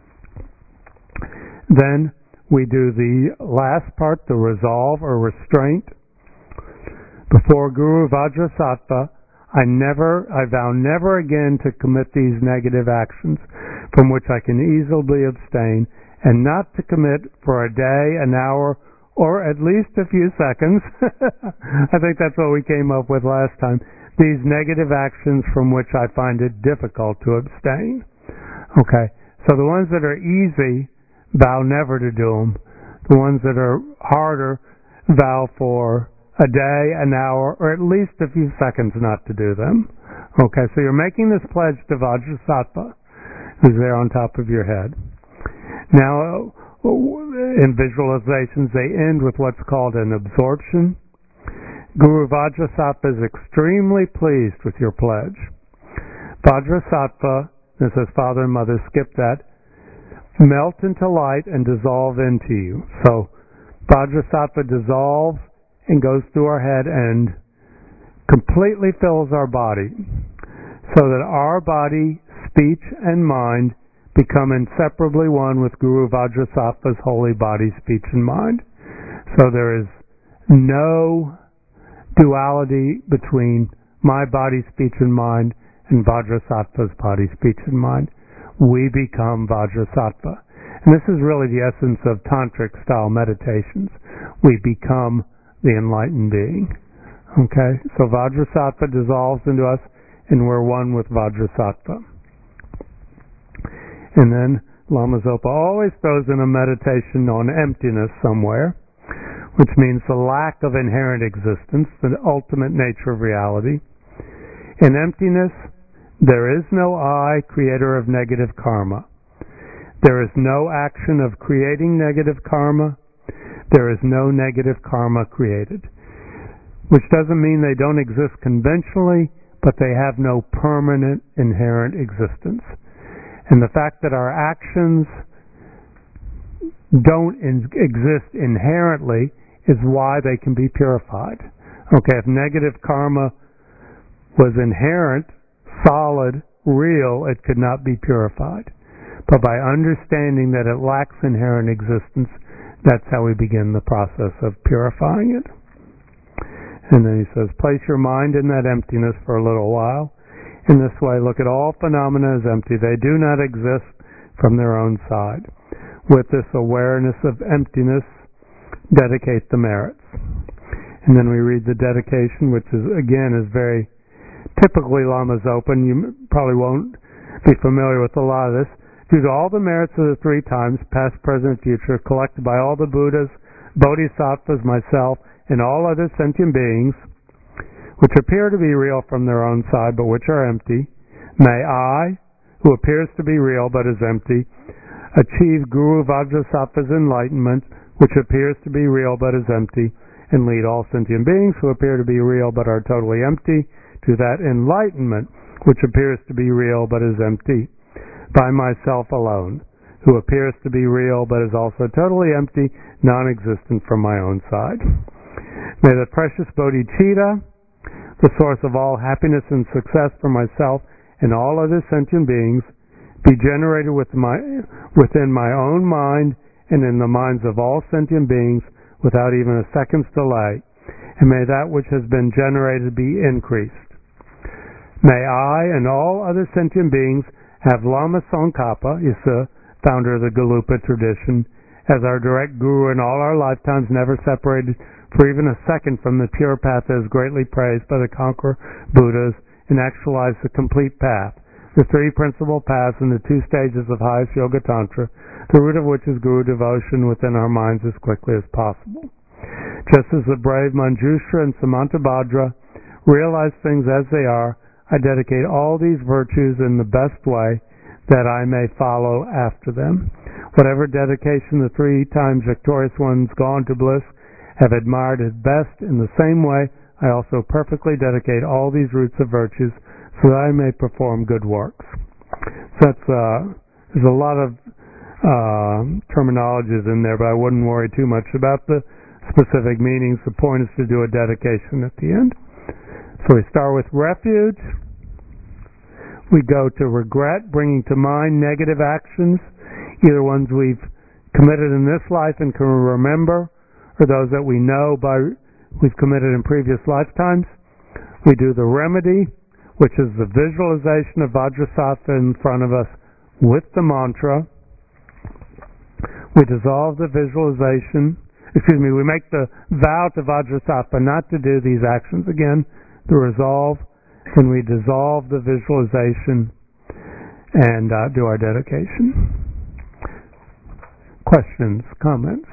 Then we do the last part, the resolve or restraint. Before Guru Vajrasattva, I never, I vow never again to commit these negative actions from which I can easily abstain, and not to commit for a day, an hour, or at least a few seconds. I think that's what we came up with last time. These negative actions from which I find it difficult to abstain. Okay, so the ones that are easy, vow never to do them. The ones that are harder, vow for a day, an hour, or at least a few seconds not to do them. Okay, so you're making this pledge to Vajrasattva, who's there on top of your head. Now, in visualizations, they end with what's called an absorption. Guru Vajrasattva is extremely pleased with your pledge. Vajrasattva, this says father and mother, skip that, melt into light and dissolve into you. So, Vajrasattva dissolves and goes through our head and completely fills our body, so that our body, speech, and mind become inseparably one with Guru Vajrasattva's holy body, speech, and mind. So there is no duality between my body, speech, and mind and Vajrasattva's body, speech, and mind. We become Vajrasattva. And this is really the essence of tantric style meditations. We become the enlightened being. Okay, so Vajrasattva dissolves into us, and we're one with Vajrasattva. And then Lama Zopa always throws in a meditation on emptiness somewhere, which means the lack of inherent existence, the ultimate nature of reality. In emptiness, there is no I, creator of negative karma. There is no action of creating negative karma. There is no negative karma created. Which doesn't mean they don't exist conventionally, but they have no permanent inherent existence. And the fact that our actions don't in- exist inherently is why they can be purified. Okay, if negative karma was inherent, solid, real, it could not be purified. But by understanding that it lacks inherent existence, that's how we begin the process of purifying it. And then he says, place your mind in that emptiness for a little while. In this way, look at all phenomena as empty. They do not exist from their own side. With this awareness of emptiness, dedicate the merits. And then we read the dedication, which is, again, is very typically Lama Zopa. You probably won't be familiar with a lot of this. Due to all the merits of the three times, past, present, future, collected by all the Buddhas, Bodhisattvas, myself, and all other sentient beings, which appear to be real from their own side, but which are empty, may I, who appears to be real but is empty, achieve Guru Vajrasattva's enlightenment, which appears to be real but is empty, and lead all sentient beings who appear to be real but are totally empty to that enlightenment, which appears to be real but is empty, by myself alone, who appears to be real but is also totally empty, non-existent from my own side. May the precious bodhicitta, the source of all happiness and success for myself and all other sentient beings, be generated with my, within my own mind and in the minds of all sentient beings without even a second's delay, and may that which has been generated be increased. May I and all other sentient beings have Lama Tsongkhapa, is the founder of the Gelugpa tradition, as our direct guru in all our lifetimes, never separated for even a second from the pure path that is greatly praised by the conqueror Buddhas, and actualize the complete path, the three principal paths and the two stages of highest Yoga Tantra, the root of which is Guru devotion within our minds as quickly as possible. Just as the brave Manjushra and Samantabhadra realize things as they are, I dedicate all these virtues in the best way that I may follow after them. Whatever dedication the three times victorious ones gone to bliss have admired as best, in the same way I also perfectly dedicate all these roots of virtues so that I may perform good works. So that's, uh, there's a lot of uh, terminologies in there, but I wouldn't worry too much about the specific meanings. The point is to do a dedication at the end. So we start with refuge. We go to regret, bringing to mind negative actions, either ones we've committed in this life and can remember, or those that we know by we've committed in previous lifetimes. We do the remedy, which is the visualization of Vajrasattva in front of us with the mantra. We dissolve the visualization. Excuse me, we make the vow to Vajrasattva not to do these actions again, the resolve, and we dissolve the visualization and uh, do our dedication. Questions, comments?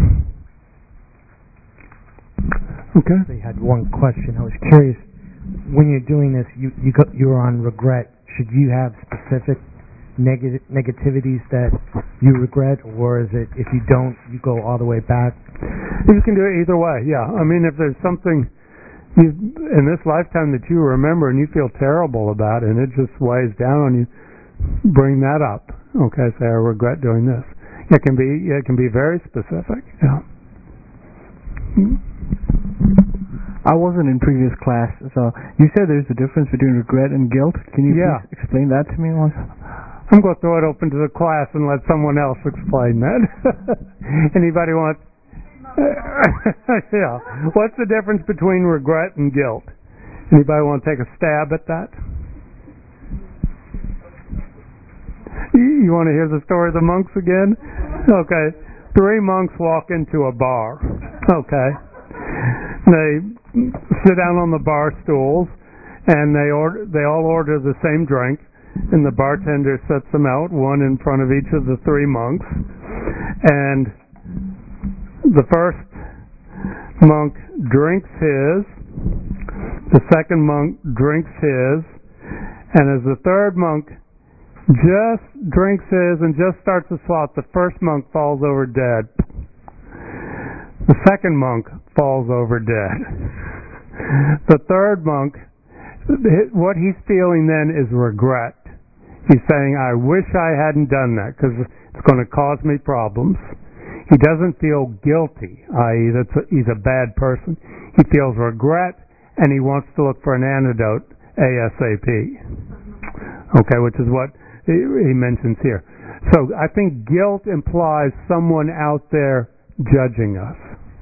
Okay. I had one question. I was curious, when you're doing this, you you go, you're on regret. Should you have specific negative negativities that you regret, or is it if you don't, you go all the way back? You can do it either way. Yeah. I mean, if there's something you, in this lifetime that you remember and you feel terrible about, and it just weighs down on you, bring that up. Okay. Say, I regret doing this. It can be. It can be very specific. Yeah. Hmm. I wasn't in previous class, so you said there's a difference between regret and guilt. Can you yeah. please explain that to me once? I'm going to throw it open to the class and let someone else explain that. Anybody want? Yeah. What's the difference between regret and guilt? Anybody want to take a stab at that? You want to hear the story of the monks again? Okay. Three monks walk into a bar. Okay. They sit down on the bar stools, and they order. They all order the same drink, and the bartender sets them out, one in front of each of the three monks. And the first monk drinks his, the second monk drinks his, and as the third monk just drinks his and just starts to swallow, the first monk falls over dead. The second monk falls over dead. The third monk, what he's feeling then is regret. He's saying, I wish I hadn't done that because it's going to cause me problems. He doesn't feel guilty, that is that's a, he's a bad person. He feels regret, and he wants to look for an antidote ASAP. Okay, which is what he mentions here. So I think guilt implies someone out there judging us.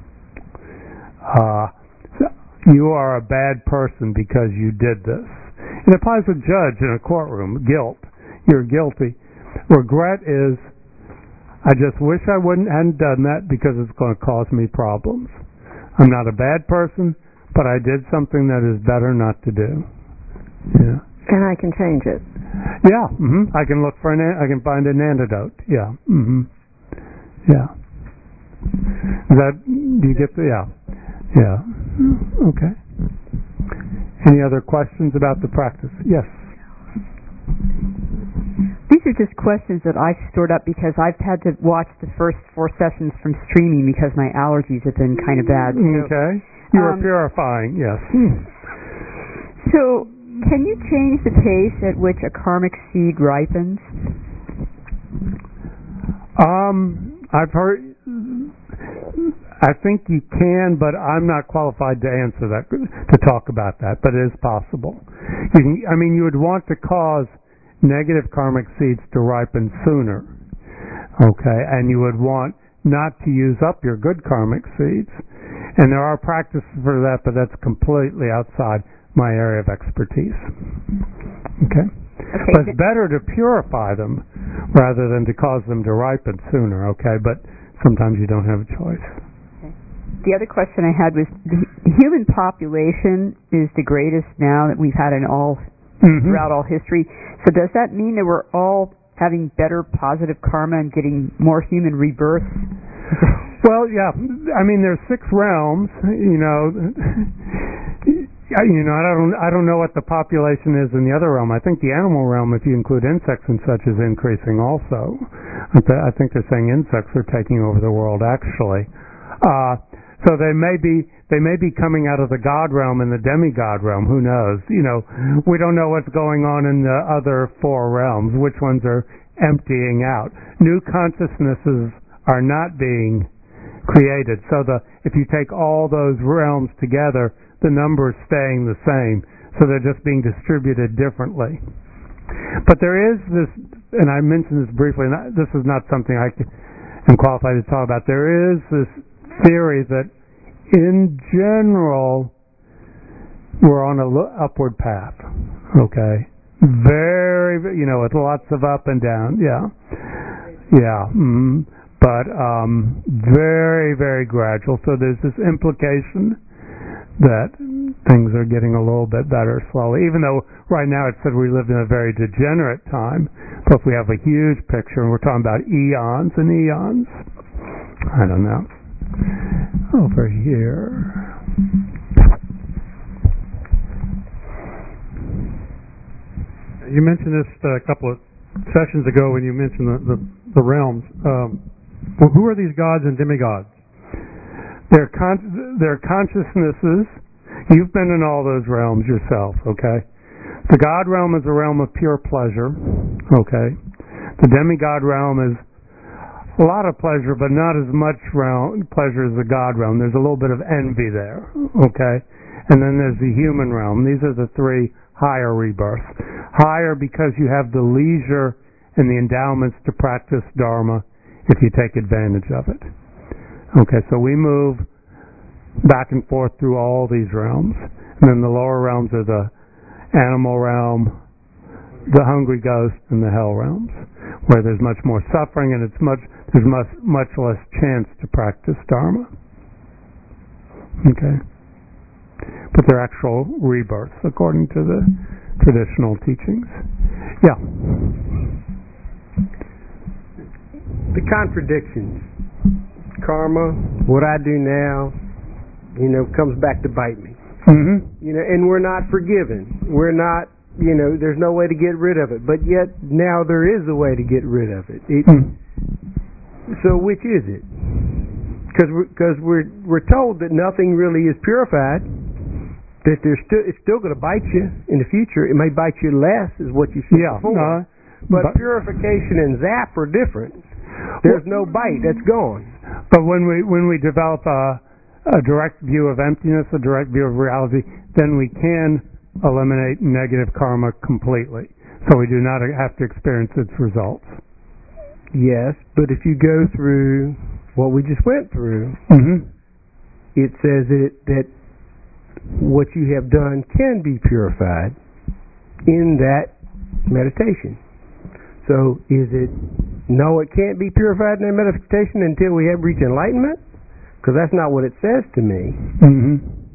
Uh, you are a bad person because you did this. It applies to a judge in a courtroom. Guilt. You're guilty. Regret is, I just wish I wouldn't hadn't done that because it's going to cause me problems. I'm not a bad person, but I did something that is better not to do. Yeah. And I can change it. Yeah. Mm-hmm. I can look for an. I can find an antidote. Yeah. Mm-hmm. Yeah. Is that do you get the yeah? Yeah. Okay. Any other questions about the practice? Yes. These are just questions that I've stored up because I've had to watch the first four sessions from streaming because my allergies have been kind of bad. So, okay. You are um, purifying, yes. So, can you change the pace at which a karmic seed ripens? Um, I've heard... I think you can, but I'm not qualified to answer that, to talk about that, but it is possible. You can, I mean, you would want to cause negative karmic seeds to ripen sooner, okay, and you would want not to use up your good karmic seeds. And there are practices for that, but that's completely outside my area of expertise. Okay? Okay. But it's better to purify them rather than to cause them to ripen sooner, okay? But sometimes you don't have a choice. The other question I had was, the human population is the greatest now that we've had in all, mm-hmm. throughout all history. So does that mean that we're all having better positive karma and getting more human rebirth? Well, yeah. I mean, there's six realms, you know. You know, I don't, I don't know what the population is in the other realm. I think the animal realm, if you include insects and such, is increasing also. I think they're saying insects are taking over the world, actually. Uh, So they may be they may be coming out of the God realm and the demigod realm. Who knows? You know, we don't know what's going on in the other four realms. Which ones are emptying out? New consciousnesses are not being created. So the if you take all those realms together, the number is staying the same. So they're just being distributed differently. But there is this, and I mentioned this briefly. And this is not something I am qualified to talk about. There is this theory that in general we're on a lo- upward path, okay, very, you know, with lots of up and down, yeah, yeah, mm, but um, very, very gradual. So there's this implication that things are getting a little bit better slowly, even though right now it said we lived in a very degenerate time. But if we have a huge picture and we're talking about eons and eons, I don't know. Over here. You mentioned this uh, a couple of sessions ago when you mentioned the, the, the realms. Um, well, who are these gods and demigods? They're, con- they're consciousnesses. You've been in all those realms yourself, okay? The God realm is a realm of pure pleasure, okay? The demigod realm is a lot of pleasure, but not as much realm, pleasure as the God realm. There's a little bit of envy there, okay? And then there's the human realm. These are the three higher rebirths. Higher because you have the leisure and the endowments to practice Dharma if you take advantage of it. Okay, so we move back and forth through all these realms. And then the lower realms are the animal realm, the hungry ghost, and the hell realms, where there's much more suffering and it's much there's much much less chance to practice Dharma. Okay. but they're actual rebirths according to the traditional teachings. Yeah. The contradictions. Karma, what I do now, you know, comes back to bite me. Mm-hmm. You know, and we're not forgiven. We're not, you know, there's no way to get rid of it. But yet now there is a way to get rid of it. it mm. So which is it? Because we're, cause we're we're told that nothing really is purified. That there's still it's still going to bite you in the future. It may bite you less, is what you said yeah, before. No, but, but purification and zap are different. There's no bite. That's gone. But when we when we develop a, a direct view of emptiness, a direct view of reality, then we can eliminate negative karma completely. So we do not have to experience its results. Yes, but if you go through what we just went through, mm-hmm. it says it, that what you have done can be purified in that meditation. So is it, no, it can't be purified in that meditation until we have reached enlightenment? Because that's not what it says to me. Mm-hmm.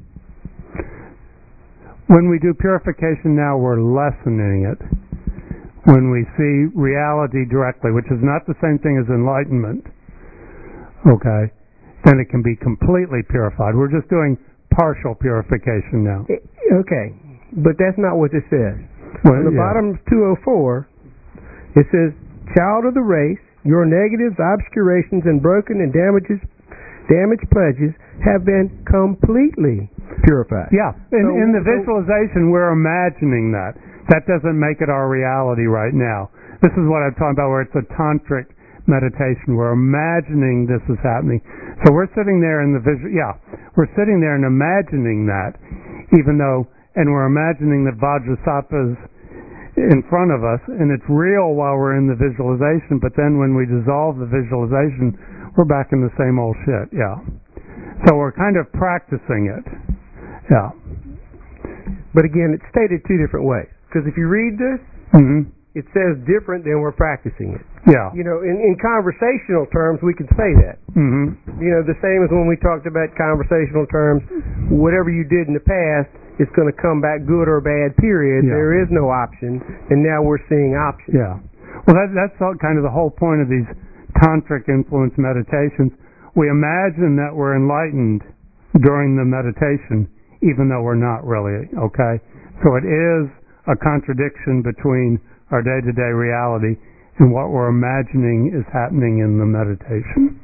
When we do purification now, we're lessening it. When we see reality directly, which is not the same thing as enlightenment, okay, then it can be completely purified. We're just doing partial purification now. Okay, but that's not what this says. Well, On the yeah. bottom of two oh four, it says, child of the race, your negatives, obscurations, and broken and damages, damaged pledges have been completely purified. Yeah, in, So- in the so- visualization, we're imagining that. That doesn't make it our reality right now. This is what I'm talking about, where it's a tantric meditation. We're imagining this is happening. So we're sitting there in the visual, yeah, we're sitting there and imagining that, even though, and we're imagining that Vajrasattva's in front of us, and it's real while we're in the visualization, but then when we dissolve the visualization, we're back in the same old shit, yeah. So we're kind of practicing it, yeah. But again, it's stated two different ways. Because if you read this, Mm-hmm. it says different than we're practicing it. Yeah. You know, in, in conversational terms, we can say that. Mm-hmm. You know, the same as when we talked about conversational terms, whatever you did in the past, it's going to come back good or bad, period. Yeah. There is no option, and now we're seeing options. Yeah. Well, that, that's all, kind of the whole point of these tantric influence meditations. We imagine that we're enlightened during the meditation, even though we're not really, okay? So it is a contradiction between our day-to-day reality and what we're imagining is happening in the meditation.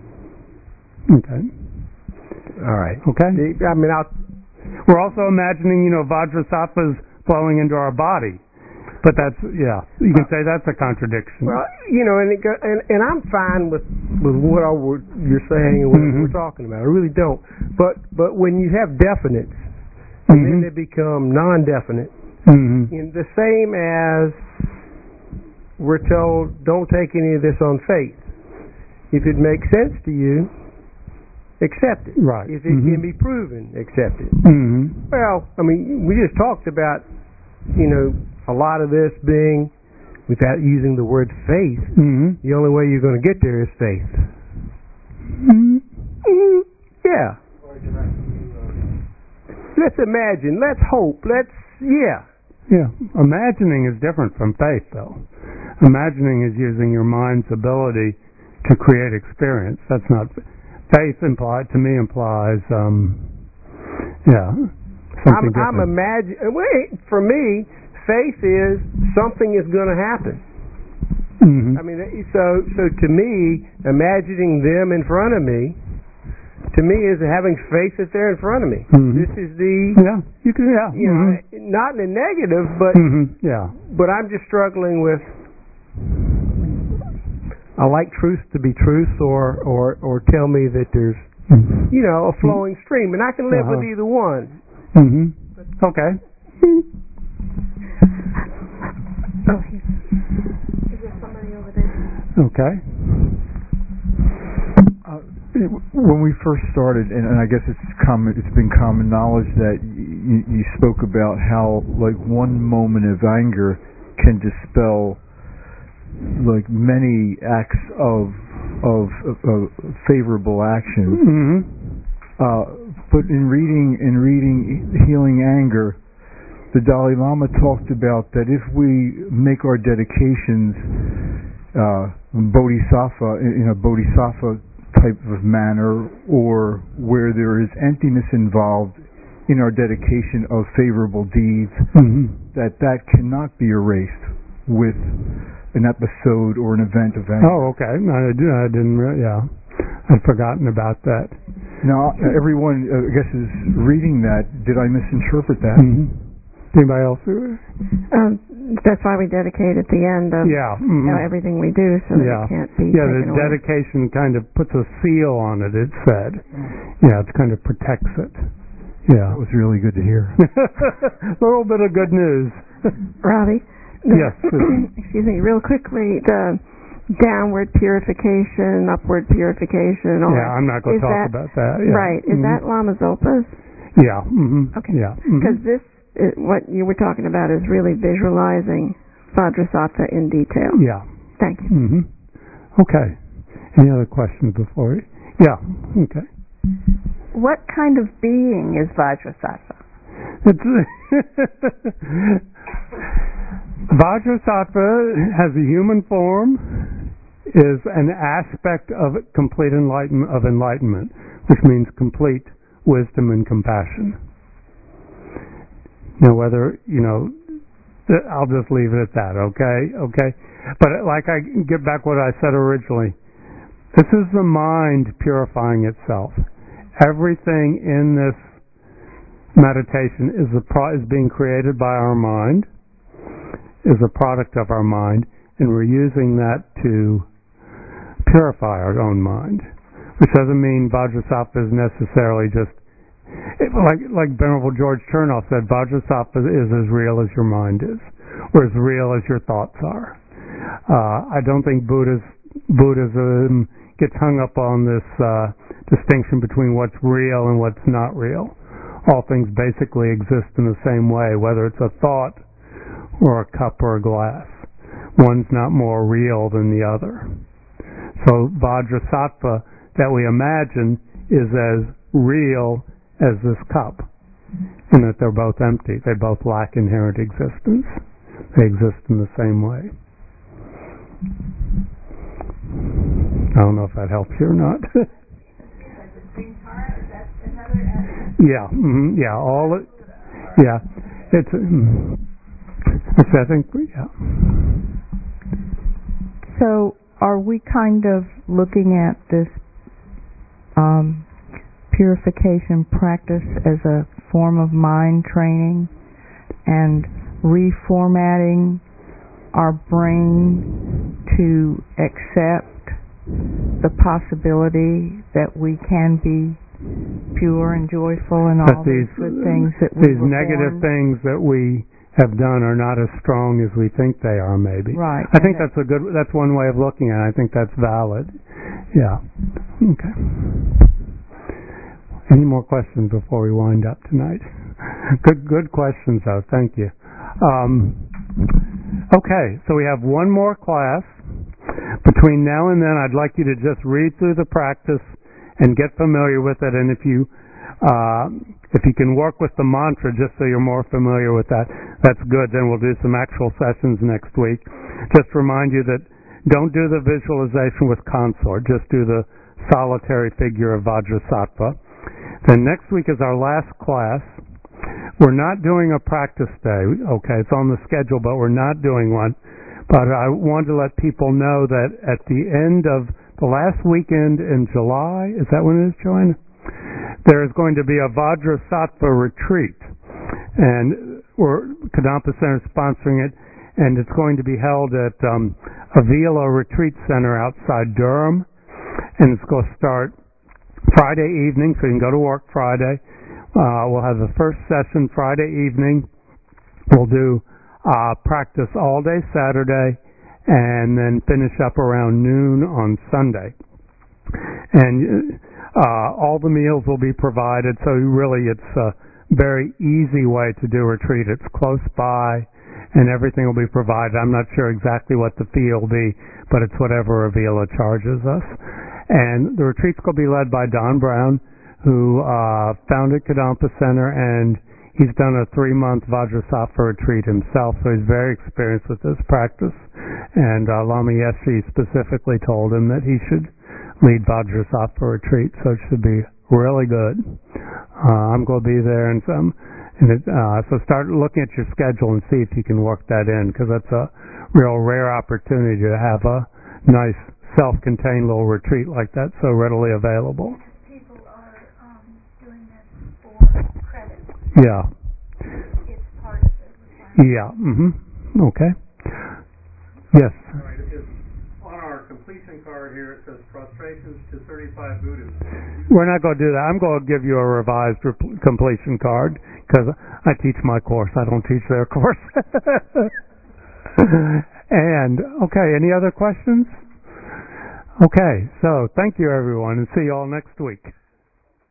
Okay. All right. Okay. I mean, I'll, we're also imagining, you know, Vajrasattva's flowing into our body. But that's, yeah, you can say that's a contradiction. well, you know, and, it go, and and I'm fine with with what I, what you're saying and what Mm-hmm. we're talking about. I really don't. But but when you have definites, and Mm-hmm. then they become non-definite, Mm-hmm. in the same as we're told, don't take any of this on faith. If it makes sense to you, accept it. Right. If it Mm-hmm. can be proven, accept it. Mm-hmm. Well, I mean, we just talked about, you know, a lot of this being, without using the word faith, Mm-hmm. the only way you're going to get there is faith. Mm-hmm. Yeah. Let's imagine. Let's hope. Let's, yeah. Yeah, imagining is different from faith, though. Imagining is using your mind's ability to create experience. That's not faith. Implied to me implies, um, yeah, something I'm, different. I'm imagining. Wait, for me, faith is something is going to happen. Mm-hmm. I mean, so so to me, imagining them in front of me, to me, is having faith that they're in front of me. Mm-hmm. This is the, yeah, you can, yeah, you mm-hmm. know, not in a negative, but Mm-hmm. yeah, but I'm just struggling with. I like truth to be truth, or or or tell me that there's, you know, a flowing stream, and I can live Uh-huh. with either one. Mm-hmm. Okay. Oh, here. Is there somebody over there? Okay. Uh, when we first started, and, and I guess it's common, it's been common knowledge that y- you spoke about how like one moment of anger can dispel like many acts of of, of, of favorable action. Mm-hmm. Uh, but in reading in reading Healing Anger, the Dalai Lama talked about that if we make our dedications uh, bodhisattva in a bodhisattva type of manner, or where there is emptiness involved in our dedication of favorable deeds, mm-hmm. that that cannot be erased with an episode or an event of anger. Oh, okay. I, I didn't. Re- yeah, I'd forgotten about that. Now, everyone, uh, I guess, is reading that. Did I misinterpret that? Mm-hmm. Anybody else? Um, that's why we dedicate at the end of yeah. Mm-hmm. you know, everything we do, so that yeah. it can't be yeah, taken the away. dedication kind of puts a seal on it, it said. Yeah, it kind of protects it. Yeah. That was really good to hear. A little bit of good news. Robbie? The, yes. Excuse me, real quickly, the downward purification, upward purification. All yeah, I'm not going to talk that, about that. Yeah. Right. Is mm-hmm. that Lama Zopa's? Yeah. Mm-hmm. Okay. Yeah. Because mm-hmm. this, is, what you were talking about is really visualizing Vajrasattva in detail. Yeah. Thank you. Mm-hmm. Okay. Any other questions before we... Yeah. Okay. What kind of being is Vajrasattva? Vajrasattva has a human form, is an aspect of complete enlightenment, of enlightenment, which means complete wisdom and compassion. Now, whether, you know, I'll just leave it at that, okay? Okay? But like I get back what I said originally, this is the mind purifying itself. Everything in this meditation is a pro- is being created by our mind, is a product of our mind, and we're using that to purify our own mind. Which doesn't mean Vajrasattva is necessarily just it, like like Venerable George Chernoff said. Vajrasattva is as real as your mind is, or as real as your thoughts are. Uh, I don't think Buddha's, Buddhism gets hung up on this uh, distinction between what's real and what's not real. All things basically exist in the same way, whether it's a thought or a cup or a glass. One's not more real than the other. So Vajrasattva that we imagine is as real as this cup, in that they're both empty. They both lack inherent existence. They exist in the same way. I don't know if that helps you or not. yeah, mm-hmm, yeah, all it, yeah, it's, mm, it's, I think, yeah. So, are we kind of looking at this um, purification practice as a form of mind training and reformatting our brain to accept the possibility that we can be pure and joyful and all these good things that we these were negative born. things that we have done are not as strong as we think they are. Maybe. Right. I think that's a good. That's one way of looking at it. I think that's valid. Yeah. Okay. Any more questions before we wind up tonight? Good. Good questions, though. Thank you. Um, okay. So we have one more class. Between now and then, I'd like you to just read through the practice and get familiar with it. And if you uh, if you can work with the mantra, just so you're more familiar with that, that's good. Then we'll do some actual sessions next week. Just remind you that don't do the visualization with consort. Just do the solitary figure of Vajrasattva. Then next week is our last class. We're not doing a practice day. Okay, it's on the schedule, but we're not doing one. But I wanted to let people know that at the end of the last weekend in July, is that when it is, Joanna? There is going to be a Vajrasattva retreat. And we're, Kadampa Center is sponsoring it, and it's going to be held at um, Avila Retreat Center outside Durham. And it's going to start Friday evening, so you can go to work Friday. Uh, we'll have the first session Friday evening. We'll do Uh, practice all day Saturday, and then finish up around noon on Sunday. And uh, all the meals will be provided, so really it's a very easy way to do a retreat. It's close by, and everything will be provided. I'm not sure exactly what the fee will be, but it's whatever Avila charges us. And the retreat's going to be led by Don Brown, who uh, founded Kadampa Center, and he's done a three-month Vajrasattva retreat himself, so he's very experienced with this practice. And uh, Lama Yeshe specifically told him that he should lead Vajrasattva retreat, so it should be really good. Uh, I'm going to be there, and some, and it, uh, so start looking at your schedule and see if you can work that in, because that's a real rare opportunity to have a nice self-contained little retreat like that so readily available. People are um, doing this for credit. Yeah. It's part of the requirement. Yeah. Mm-hmm. Okay. Yes. All right. It is on our completion card here. It says prostrations to thirty-five Buddhas. We're not going to do that. I'm going to give you a revised rep- completion card because I teach my course. I don't teach their course. And okay. Any other questions? Okay, so thank you everyone, and see you all next week.